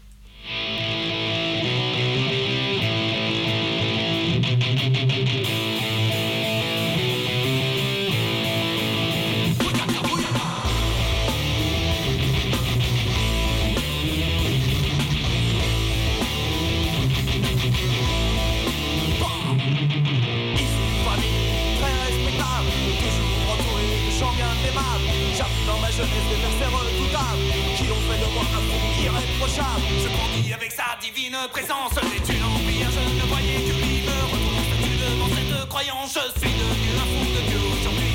[SPEAKER 5] Je grandis avec sa divine présence. Des une empire, je ne voyais que lui me retourne devant cette croyance. Je suis devenu un fou de Dieu aujourd'hui.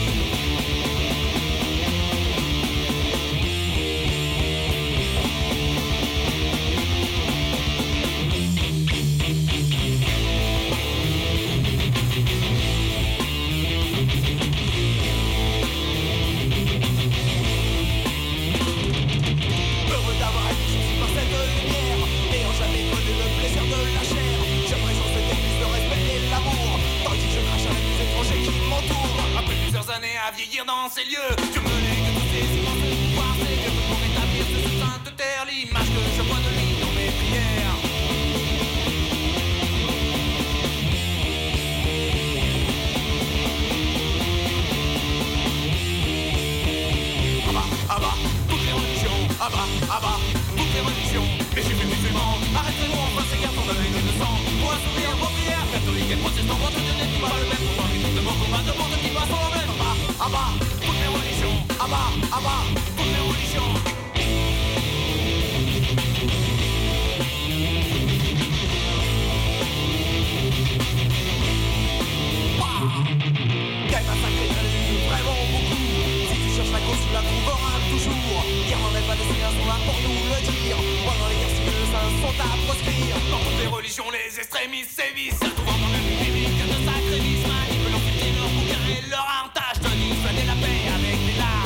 [SPEAKER 5] À vieillir dans ces lieux, je me lègue tous ces immenses pouvoirs, ces dieux pour rétablir sur cette sainte terre l'image que je vois de lui dans mes prières. Abba, toutes les religions, Abba, toutes les religions, et j'ai fait mes bas toutes les religions, à bas toutes les religions. Quel massacre est vraiment beaucoup. Si tu cherches la cause, tu la trouveras toujours. Dire n'en est pas des signes sont là pour nous le dire. Pendant les guerres civiles, les saints sont à proscrire. Dans toutes les religions, les extrémistes sévissent. Trouvant dans le biblique de sacrélisme, manipulant leur bouquin et leur avantage de dissuader la paix avec les larmes.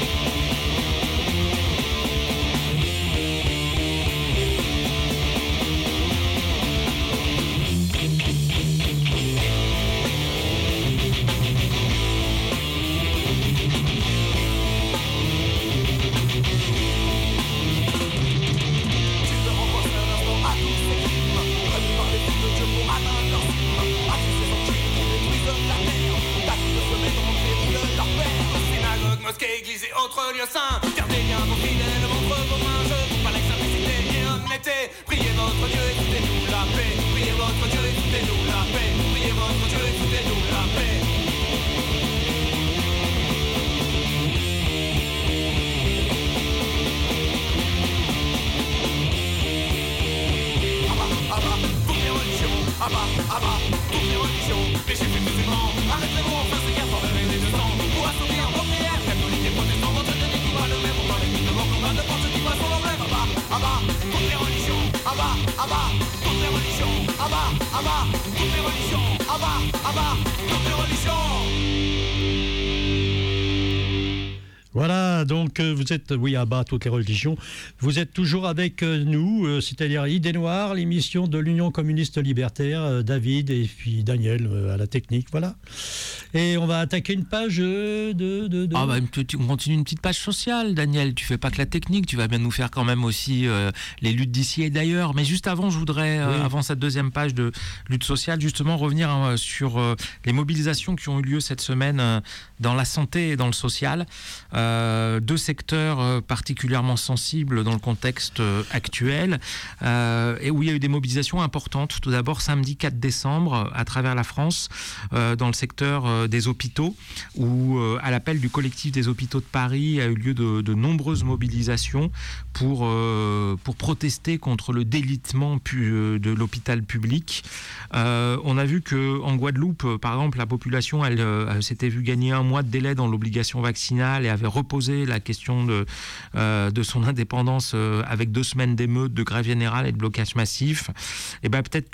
[SPEAKER 5] Mosquée, église et autres lieux saints. Gardez bien vos fidèles, montre vos mains. Je vous parle avec simplicité et honnêteté. Priez votre Dieu et foutez-nous la paix. Priez votre Dieu et foutez-nous la paix. Priez votre Dieu et foutez-nous la paix. Toutes les religions, toutes les religions. Les chefs et musulmans, arrêtez-vous enfin ces guerres pour réveiller les sang. Pour assouvir vos prières. Toutes les religions, toutes les religions, toutes les religions, toutes les religions.
[SPEAKER 1] Voilà, donc vous êtes, oui, à bas toutes les religions. Vous êtes toujours avec nous, c'est-à-dire Idées Noires, l'émission de l'Union communiste libertaire, David et puis Daniel à la technique, voilà. Et on va attaquer une page
[SPEAKER 2] Ah bah, on continue une petite page sociale, Daniel. Tu fais pas que la technique, tu vas bien nous faire quand même aussi les luttes d'ici et d'ailleurs. Mais juste avant, je voudrais, avant cette deuxième page de lutte sociale, justement revenir sur les mobilisations qui ont eu lieu cette semaine dans la santé et dans le social. Deux secteurs particulièrement sensibles dans le contexte actuel et où il y a eu des mobilisations importantes. Tout d'abord, samedi 4 décembre, à travers la France, dans le secteur des hôpitaux, où à l'appel du collectif des hôpitaux de Paris a eu lieu de nombreuses mobilisations pour protester contre le délitement de l'hôpital public. On a vu qu'en Guadeloupe, par exemple, la population elle s'était vue gagner un mois de délai dans l'obligation vaccinale et avait reposé la question de son indépendance avec 2 semaines d'émeutes, de grève générale et de blocage massif. Et ben peut-être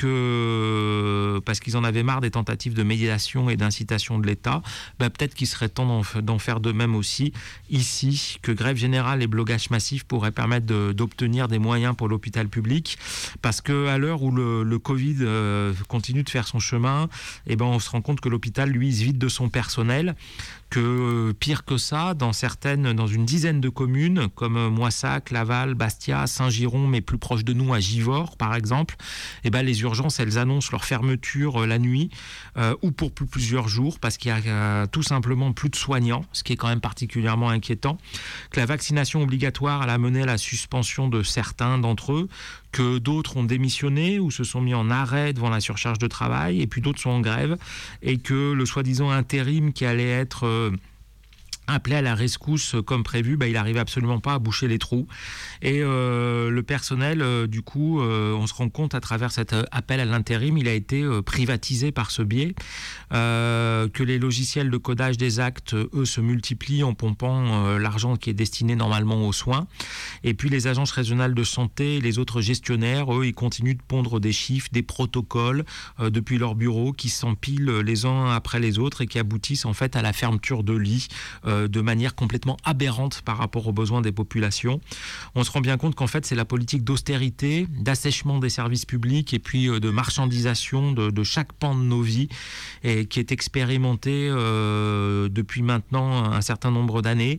[SPEAKER 2] que parce qu'ils en avaient marre des tentatives de médiation et d'incitation de l'État, peut-être qu'il serait temps d'en faire de même aussi ici, que grève générale et blocage massif pourraient permettre d'obtenir des moyens pour l'hôpital public, parce qu'à l'heure où le Covid continue de faire son chemin, et on se rend compte que l'hôpital, lui, se vide de son personnel, que pire que ça, dans une dizaine de communes, comme Moissac, Laval, Bastia, Saint-Giron, mais plus proche de nous, à Givors, par exemple, les urgences, elles annoncent leur fermeture la nuit ou pour plusieurs jours, parce qu'il y a tout simplement plus de soignants, ce qui est quand même particulièrement inquiétant, que la vaccination obligatoire, elle a mené à la suspension de certains d'entre eux, que d'autres ont démissionné ou se sont mis en arrêt devant la surcharge de travail, et puis d'autres sont en grève, et que le soi-disant intérim qui allait être appelé à la rescousse comme prévu, il n'arrive absolument pas à boucher les trous. Et le personnel, du coup, on se rend compte à travers cet appel à l'intérim, il a été privatisé par ce biais, que les logiciels de codage des actes, eux, se multiplient en pompant l'argent qui est destiné normalement aux soins. Et puis les agences régionales de santé et les autres gestionnaires, eux, ils continuent de pondre des chiffres, des protocoles depuis leur bureau qui s'empilent les uns après les autres et qui aboutissent en fait à la fermeture de lits de manière complètement aberrante par rapport aux besoins des populations. On se rend bien compte qu'en fait, c'est la politique d'austérité, d'assèchement des services publics et puis de marchandisation de chaque pan de nos vies et qui est expérimentée depuis maintenant un certain nombre d'années.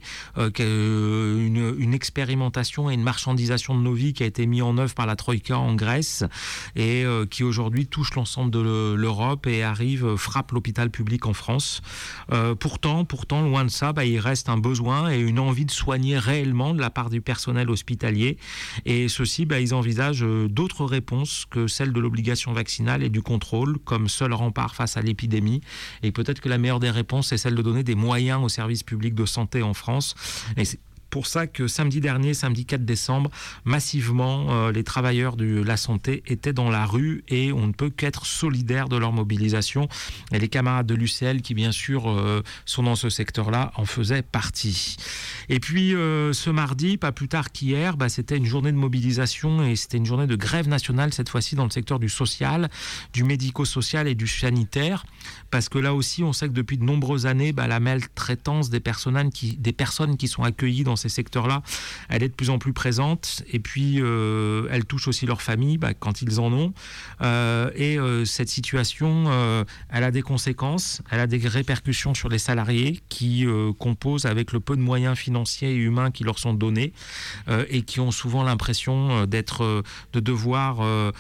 [SPEAKER 2] Une expérimentation et une marchandisation de nos vies qui a été mise en œuvre par la Troïka en Grèce et qui aujourd'hui touche l'ensemble de l'Europe et frappe l'hôpital public en France. Pourtant, loin de ça, il reste un besoin et une envie de soigner réellement de la part du personnel hospitalier. Et ceux-ci, ils envisagent d'autres réponses que celles de l'obligation vaccinale et du contrôle comme seul rempart face à l'épidémie. Et peut-être que la meilleure des réponses, c'est celle de donner des moyens aux services publics de santé en France. Et c'est pour ça que samedi dernier, samedi 4 décembre, massivement, les travailleurs de la santé étaient dans la rue et on ne peut qu'être solidaire de leur mobilisation. Et les camarades de l'UCL, qui bien sûr sont dans ce secteur-là, en faisaient partie. Et puis ce mardi, pas plus tard qu'hier, c'était une journée de mobilisation et c'était une journée de grève nationale, cette fois-ci dans le secteur du social, du médico-social et du sanitaire. Parce que là aussi, on sait que depuis de nombreuses années, la maltraitance des personnes qui sont accueillies dans ces secteurs-là, elle est de plus en plus présente. Et puis, elle touche aussi leurs familles quand ils en ont. Cette situation, elle a des conséquences, elle a des répercussions sur les salariés qui composent avec le peu de moyens financiers et humains qui leur sont donnés et qui ont souvent l'impression de devoir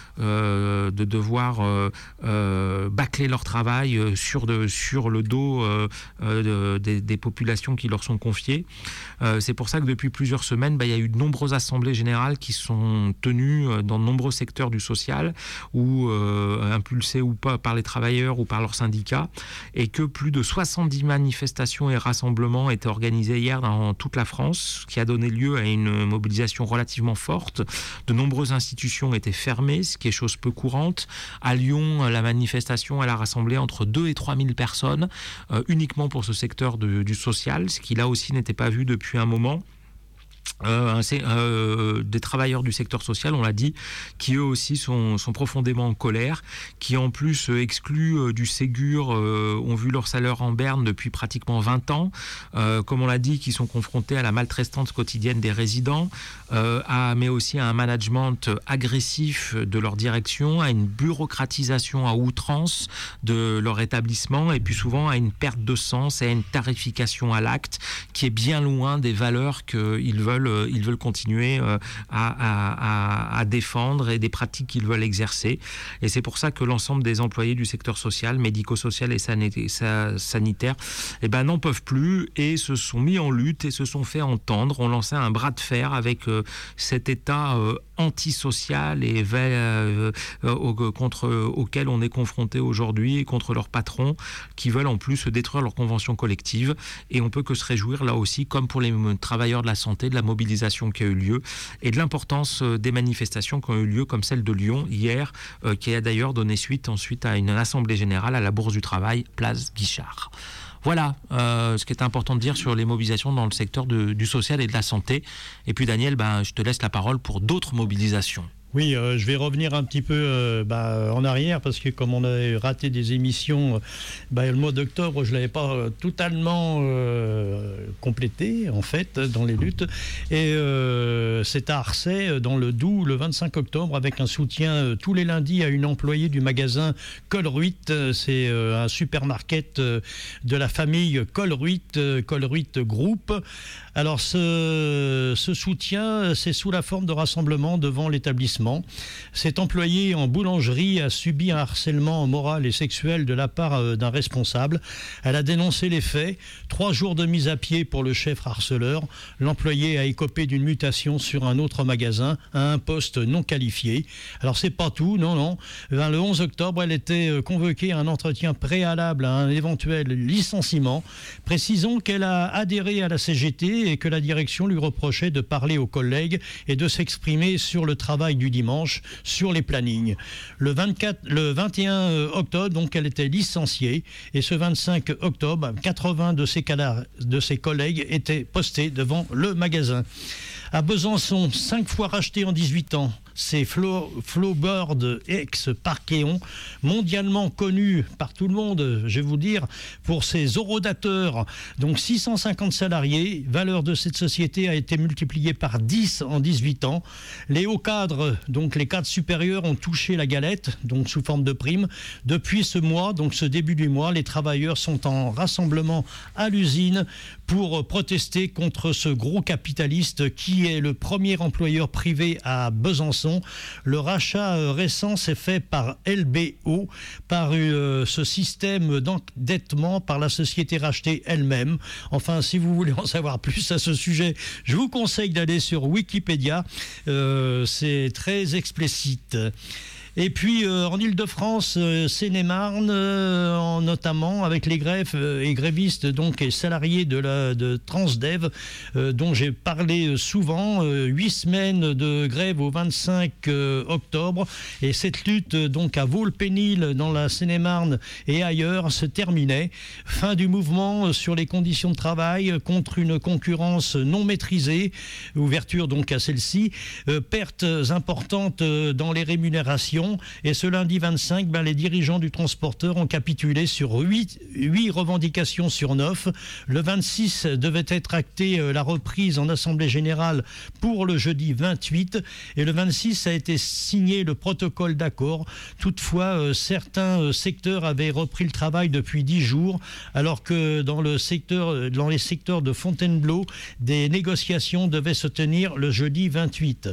[SPEAKER 2] bâcler leur travail sur le dos des populations qui leur sont confiées. C'est pour ça que depuis plusieurs semaines, il y a eu de nombreuses assemblées générales qui sont tenues dans de nombreux secteurs du social, ou impulsées ou pas par les travailleurs ou par leurs syndicats, et que plus de 70 manifestations et rassemblements étaient organisés hier dans toute la France, ce qui a donné lieu à une mobilisation relativement forte. De nombreuses institutions étaient fermées, ce qui est chose peu courante. À Lyon, la manifestation, elle a rassemblé entre 2 et 3 000 personnes, uniquement pour ce secteur du social, ce qui là aussi n'était pas vu depuis un moment. Des travailleurs du secteur social, on l'a dit, qui eux aussi sont profondément en colère, qui en plus exclus du Ségur ont vu leur salaire en berne depuis pratiquement 20 ans, comme on l'a dit, qui sont confrontés à la maltraitance quotidienne des résidents, mais aussi à un management agressif de leur direction, à une bureaucratisation à outrance de leur établissement, et puis souvent à une perte de sens et à une tarification à l'acte qui est bien loin des valeurs qu'ils veulent continuer à défendre et des pratiques qu'ils veulent exercer. Et c'est pour ça que l'ensemble des employés du secteur social, médico-social et sanitaire, n'en peuvent plus et se sont mis en lutte et se sont fait entendre. On lançait un bras de fer avec cet État antisocial et auquel on est confronté aujourd'hui, et contre leurs patrons qui veulent en plus détruire leurs conventions collectives. Et on peut que se réjouir là aussi, comme pour les travailleurs de la santé, de la mobilisation qui a eu lieu et de l'importance des manifestations qui ont eu lieu, comme celle de Lyon hier, qui a d'ailleurs donné suite ensuite à une assemblée générale à la Bourse du Travail, place Guichard. Voilà ce qui est important de dire sur les mobilisations dans le secteur du social et de la santé. Et puis Daniel, je te laisse la parole pour d'autres mobilisations.
[SPEAKER 1] Oui, je vais revenir un petit peu en arrière parce que comme on avait raté des émissions, le mois d'octobre, je ne l'avais pas totalement complété en fait dans les luttes. Et c'est à Arcey, dans le Doubs, le 25 octobre, avec un soutien tous les lundis à une employée du magasin Colruyt. C'est un supermarket de la famille Colruyt Group. Alors ce soutien, c'est sous la forme de rassemblement devant l'établissement. Cette employée en boulangerie a subi un harcèlement moral et sexuel de la part d'un responsable. Elle a dénoncé les faits. 3 jours de mise à pied pour le chef harceleur. L'employée a écopé d'une mutation sur un autre magasin à un poste non qualifié. Alors c'est pas tout, non. Le 11 octobre, elle était convoquée à un entretien préalable à un éventuel licenciement. Précisons qu'elle a adhéré à la CGT et que la direction lui reprochait de parler aux collègues et de s'exprimer sur le travail du dimanche, sur les plannings. Le 21 octobre, donc, elle était licenciée et ce 25 octobre, 80 de ses collègues étaient postés devant le magasin. À Besançon, 5 fois racheté en 18 ans, c'est Flowboard ex-Parkéon, mondialement connu par tout le monde, je vais vous dire, pour ses orodateurs. Donc 650 salariés, valeur de cette société a été multipliée par 10 en 18 ans. Les hauts cadres, donc les cadres supérieurs, ont touché la galette, donc sous forme de prime. Depuis ce mois, donc ce début du mois, les travailleurs sont en rassemblement à l'usine pour protester contre ce gros capitaliste qui est le premier employeur privé à Besançon. façon. Le rachat récent s'est fait par LBO, par ce système d'endettement par la société rachetée elle-même. Enfin, si vous voulez en savoir plus à ce sujet, je vous conseille d'aller sur Wikipédia. C'est très explicite. Et puis en Ile-de-France, Seine-et-Marne, notamment avec les greffes et grévistes donc, et salariés de Transdev, dont j'ai parlé souvent, 8 semaines de grève au 25 octobre. Et cette lutte donc à Vaux-le-Pénil, dans la Seine-et-Marne et ailleurs, se terminait. Fin du mouvement sur les conditions de travail contre une concurrence non maîtrisée, ouverture donc à celle-ci, pertes importantes dans les rémunérations. Et ce lundi 25, les dirigeants du transporteur ont capitulé sur 8 revendications sur 9. Le 26 devait être acté la reprise en Assemblée Générale pour le jeudi 28. Et le 26 a été signé le protocole d'accord. Toutefois, certains secteurs avaient repris le travail depuis 10 jours, alors que dans les secteurs de Fontainebleau, des négociations devaient se tenir le jeudi 28.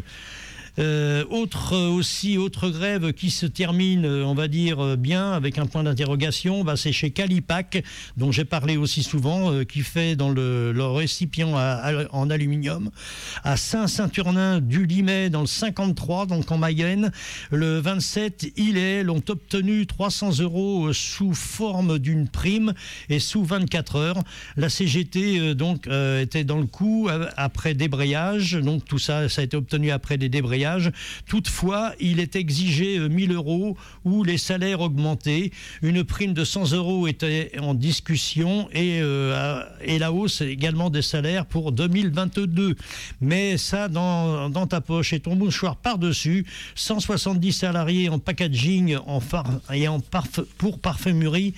[SPEAKER 1] Autre grève qui se termine, on va dire, bien, avec un point d'interrogation, c'est chez Calipac, dont j'ai parlé aussi souvent, qui fait dans le récipient en aluminium, à Saint-Saturnin du Limay, dans le 53, donc en Mayenne. Le 27, ils ont obtenu 300 € sous forme d'une prime et sous 24 heures. La CGT était dans le coup après débrayage, donc tout ça a été obtenu après des débrayages. Toutefois, il est exigé 1 000 € ou les salaires augmentés. Une prime de 100 € était en discussion et la hausse également des salaires pour 2022. Mais ça, dans ta poche et ton mouchoir par-dessus, 170 salariés en packaging pour parfumerie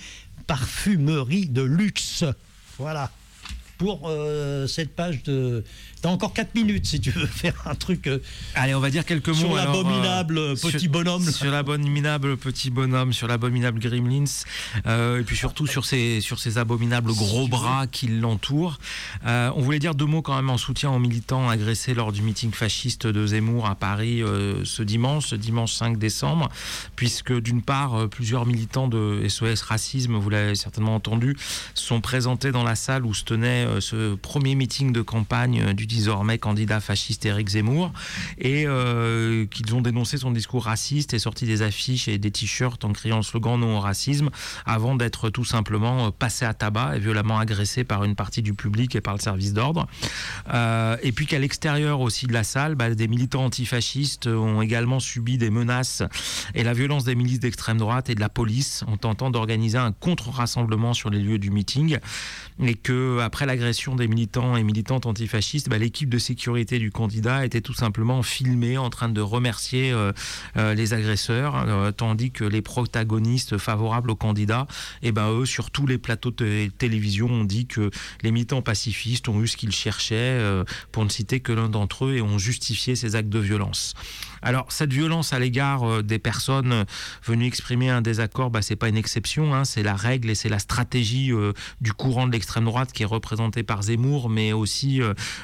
[SPEAKER 1] de luxe. Voilà. Pour cette page de... T'as encore 4 minutes si tu veux faire un truc...
[SPEAKER 2] Allez, on va dire quelques mots.
[SPEAKER 1] Sur l'abominable petit bonhomme.
[SPEAKER 2] Sur l'abominable petit bonhomme, sur l'abominable Gremlins, et puis surtout sur ces abominables gros bras qui l'entourent. On voulait dire 2 mots quand même en soutien aux militants agressés lors du meeting fasciste de Zemmour à Paris ce dimanche 5 décembre, puisque d'une part, plusieurs militants de SOS Racisme, vous l'avez certainement entendu, sont présentés dans la salle où se tenait ce premier meeting de campagne du désormais candidat fasciste Éric Zemmour, et qu'ils ont dénoncé son discours raciste et sorti des affiches et des t-shirts en criant le slogan non au racisme, avant d'être tout simplement passés à tabac et violemment agressés par une partie du public et par le service d'ordre. Et puis qu'à l'extérieur aussi de la salle, des militants antifascistes ont également subi des menaces et la violence des milices d'extrême droite et de la police en tentant d'organiser un contre-rassemblement sur les lieux du meeting, et que après l'agression des militants et militantes antifascistes, l'équipe de sécurité du candidat était tout simplement filmée en train de remercier les agresseurs, tandis que les protagonistes favorables au candidat, eux, sur tous les plateaux de télévision, ont dit que les militants pacifistes ont eu ce qu'ils cherchaient, pour ne citer que l'un d'entre eux, et ont justifié ces actes de violence. Alors, cette violence à l'égard des personnes venues exprimer un désaccord, c'est pas une exception, c'est la règle et c'est la stratégie du courant de l'extrême droite qui est représenté par Zemmour, mais aussi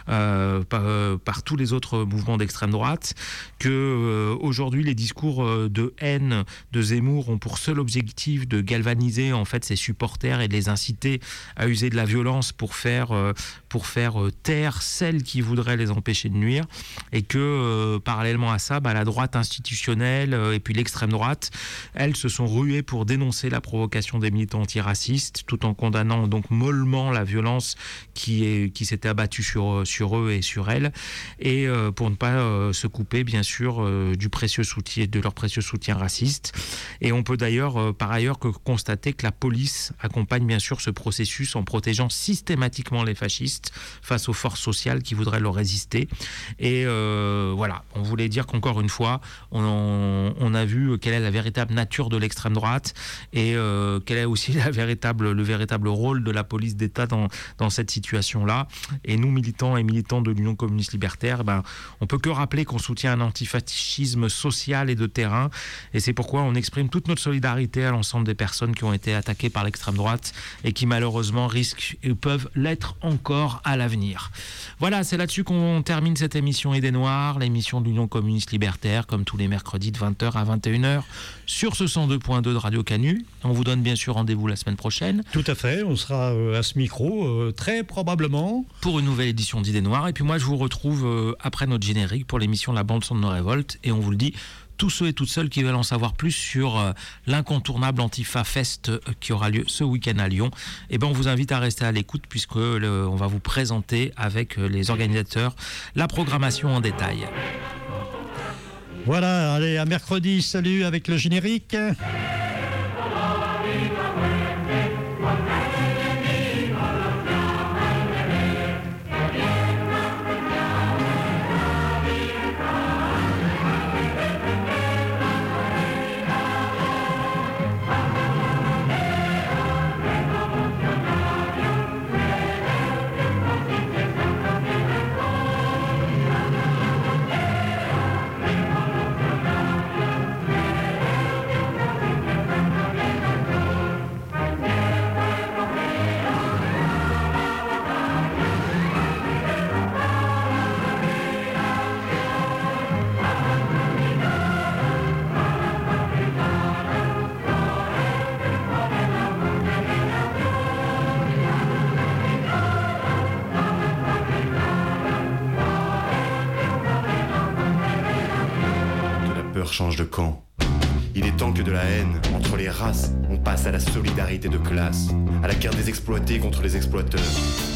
[SPEAKER 2] par tous les autres mouvements d'extrême droite, que aujourd'hui les discours de haine de Zemmour ont pour seul objectif de galvaniser en fait ses supporters et de les inciter à user de la violence pour faire taire celles qui voudraient les empêcher de nuire, et que parallèlement à ça, la droite institutionnelle et puis l'extrême droite, elles se sont ruées pour dénoncer la provocation des militants antiracistes, tout en condamnant donc mollement la violence qui s'était abattue sur eux et sur elles, et pour ne pas se couper bien sûr de leur précieux soutien raciste. Et on peut d'ailleurs par ailleurs constater que la police accompagne bien sûr ce processus en protégeant systématiquement les fascistes face aux forces sociales qui voudraient leur résister. Et voilà, on voulait dire qu'encore une fois, on a vu quelle est la véritable nature de l'extrême droite, et quel est aussi le véritable rôle de la police d'État dans cette cette situation-là. Et nous, militants et militantes de l'Union communiste libertaire, on peut que rappeler qu'on soutient un antifascisme social et de terrain. Et c'est pourquoi on exprime toute notre solidarité à l'ensemble des personnes qui ont été attaquées par l'extrême droite et qui malheureusement risquent et peuvent l'être encore à l'avenir. Voilà, c'est là-dessus qu'on termine cette émission Idées Noires, l'émission de l'Union communiste libertaire, comme tous les mercredis de 20h à 21h sur ce 102.2 de Radio Canu. On vous donne bien sûr rendez-vous la semaine prochaine.
[SPEAKER 1] Tout à fait, on sera à ce micro, très probablement.
[SPEAKER 2] Pour une nouvelle édition d'Idées Noires. Et puis moi, je vous retrouve après notre générique pour l'émission La Bande-son de nos révoltes. Et on vous le dit, tous ceux et toutes celles qui veulent en savoir plus sur l'incontournable Antifa Fest qui aura lieu ce week-end à Lyon, on vous invite à rester à l'écoute puisque on va vous présenter avec les organisateurs la programmation en détail.
[SPEAKER 1] Voilà, allez, à mercredi, salut avec le générique.
[SPEAKER 6] Change de camp. Il est temps que de la haine entre les races, on passe à la solidarité de classe, à la guerre des exploités contre les exploiteurs.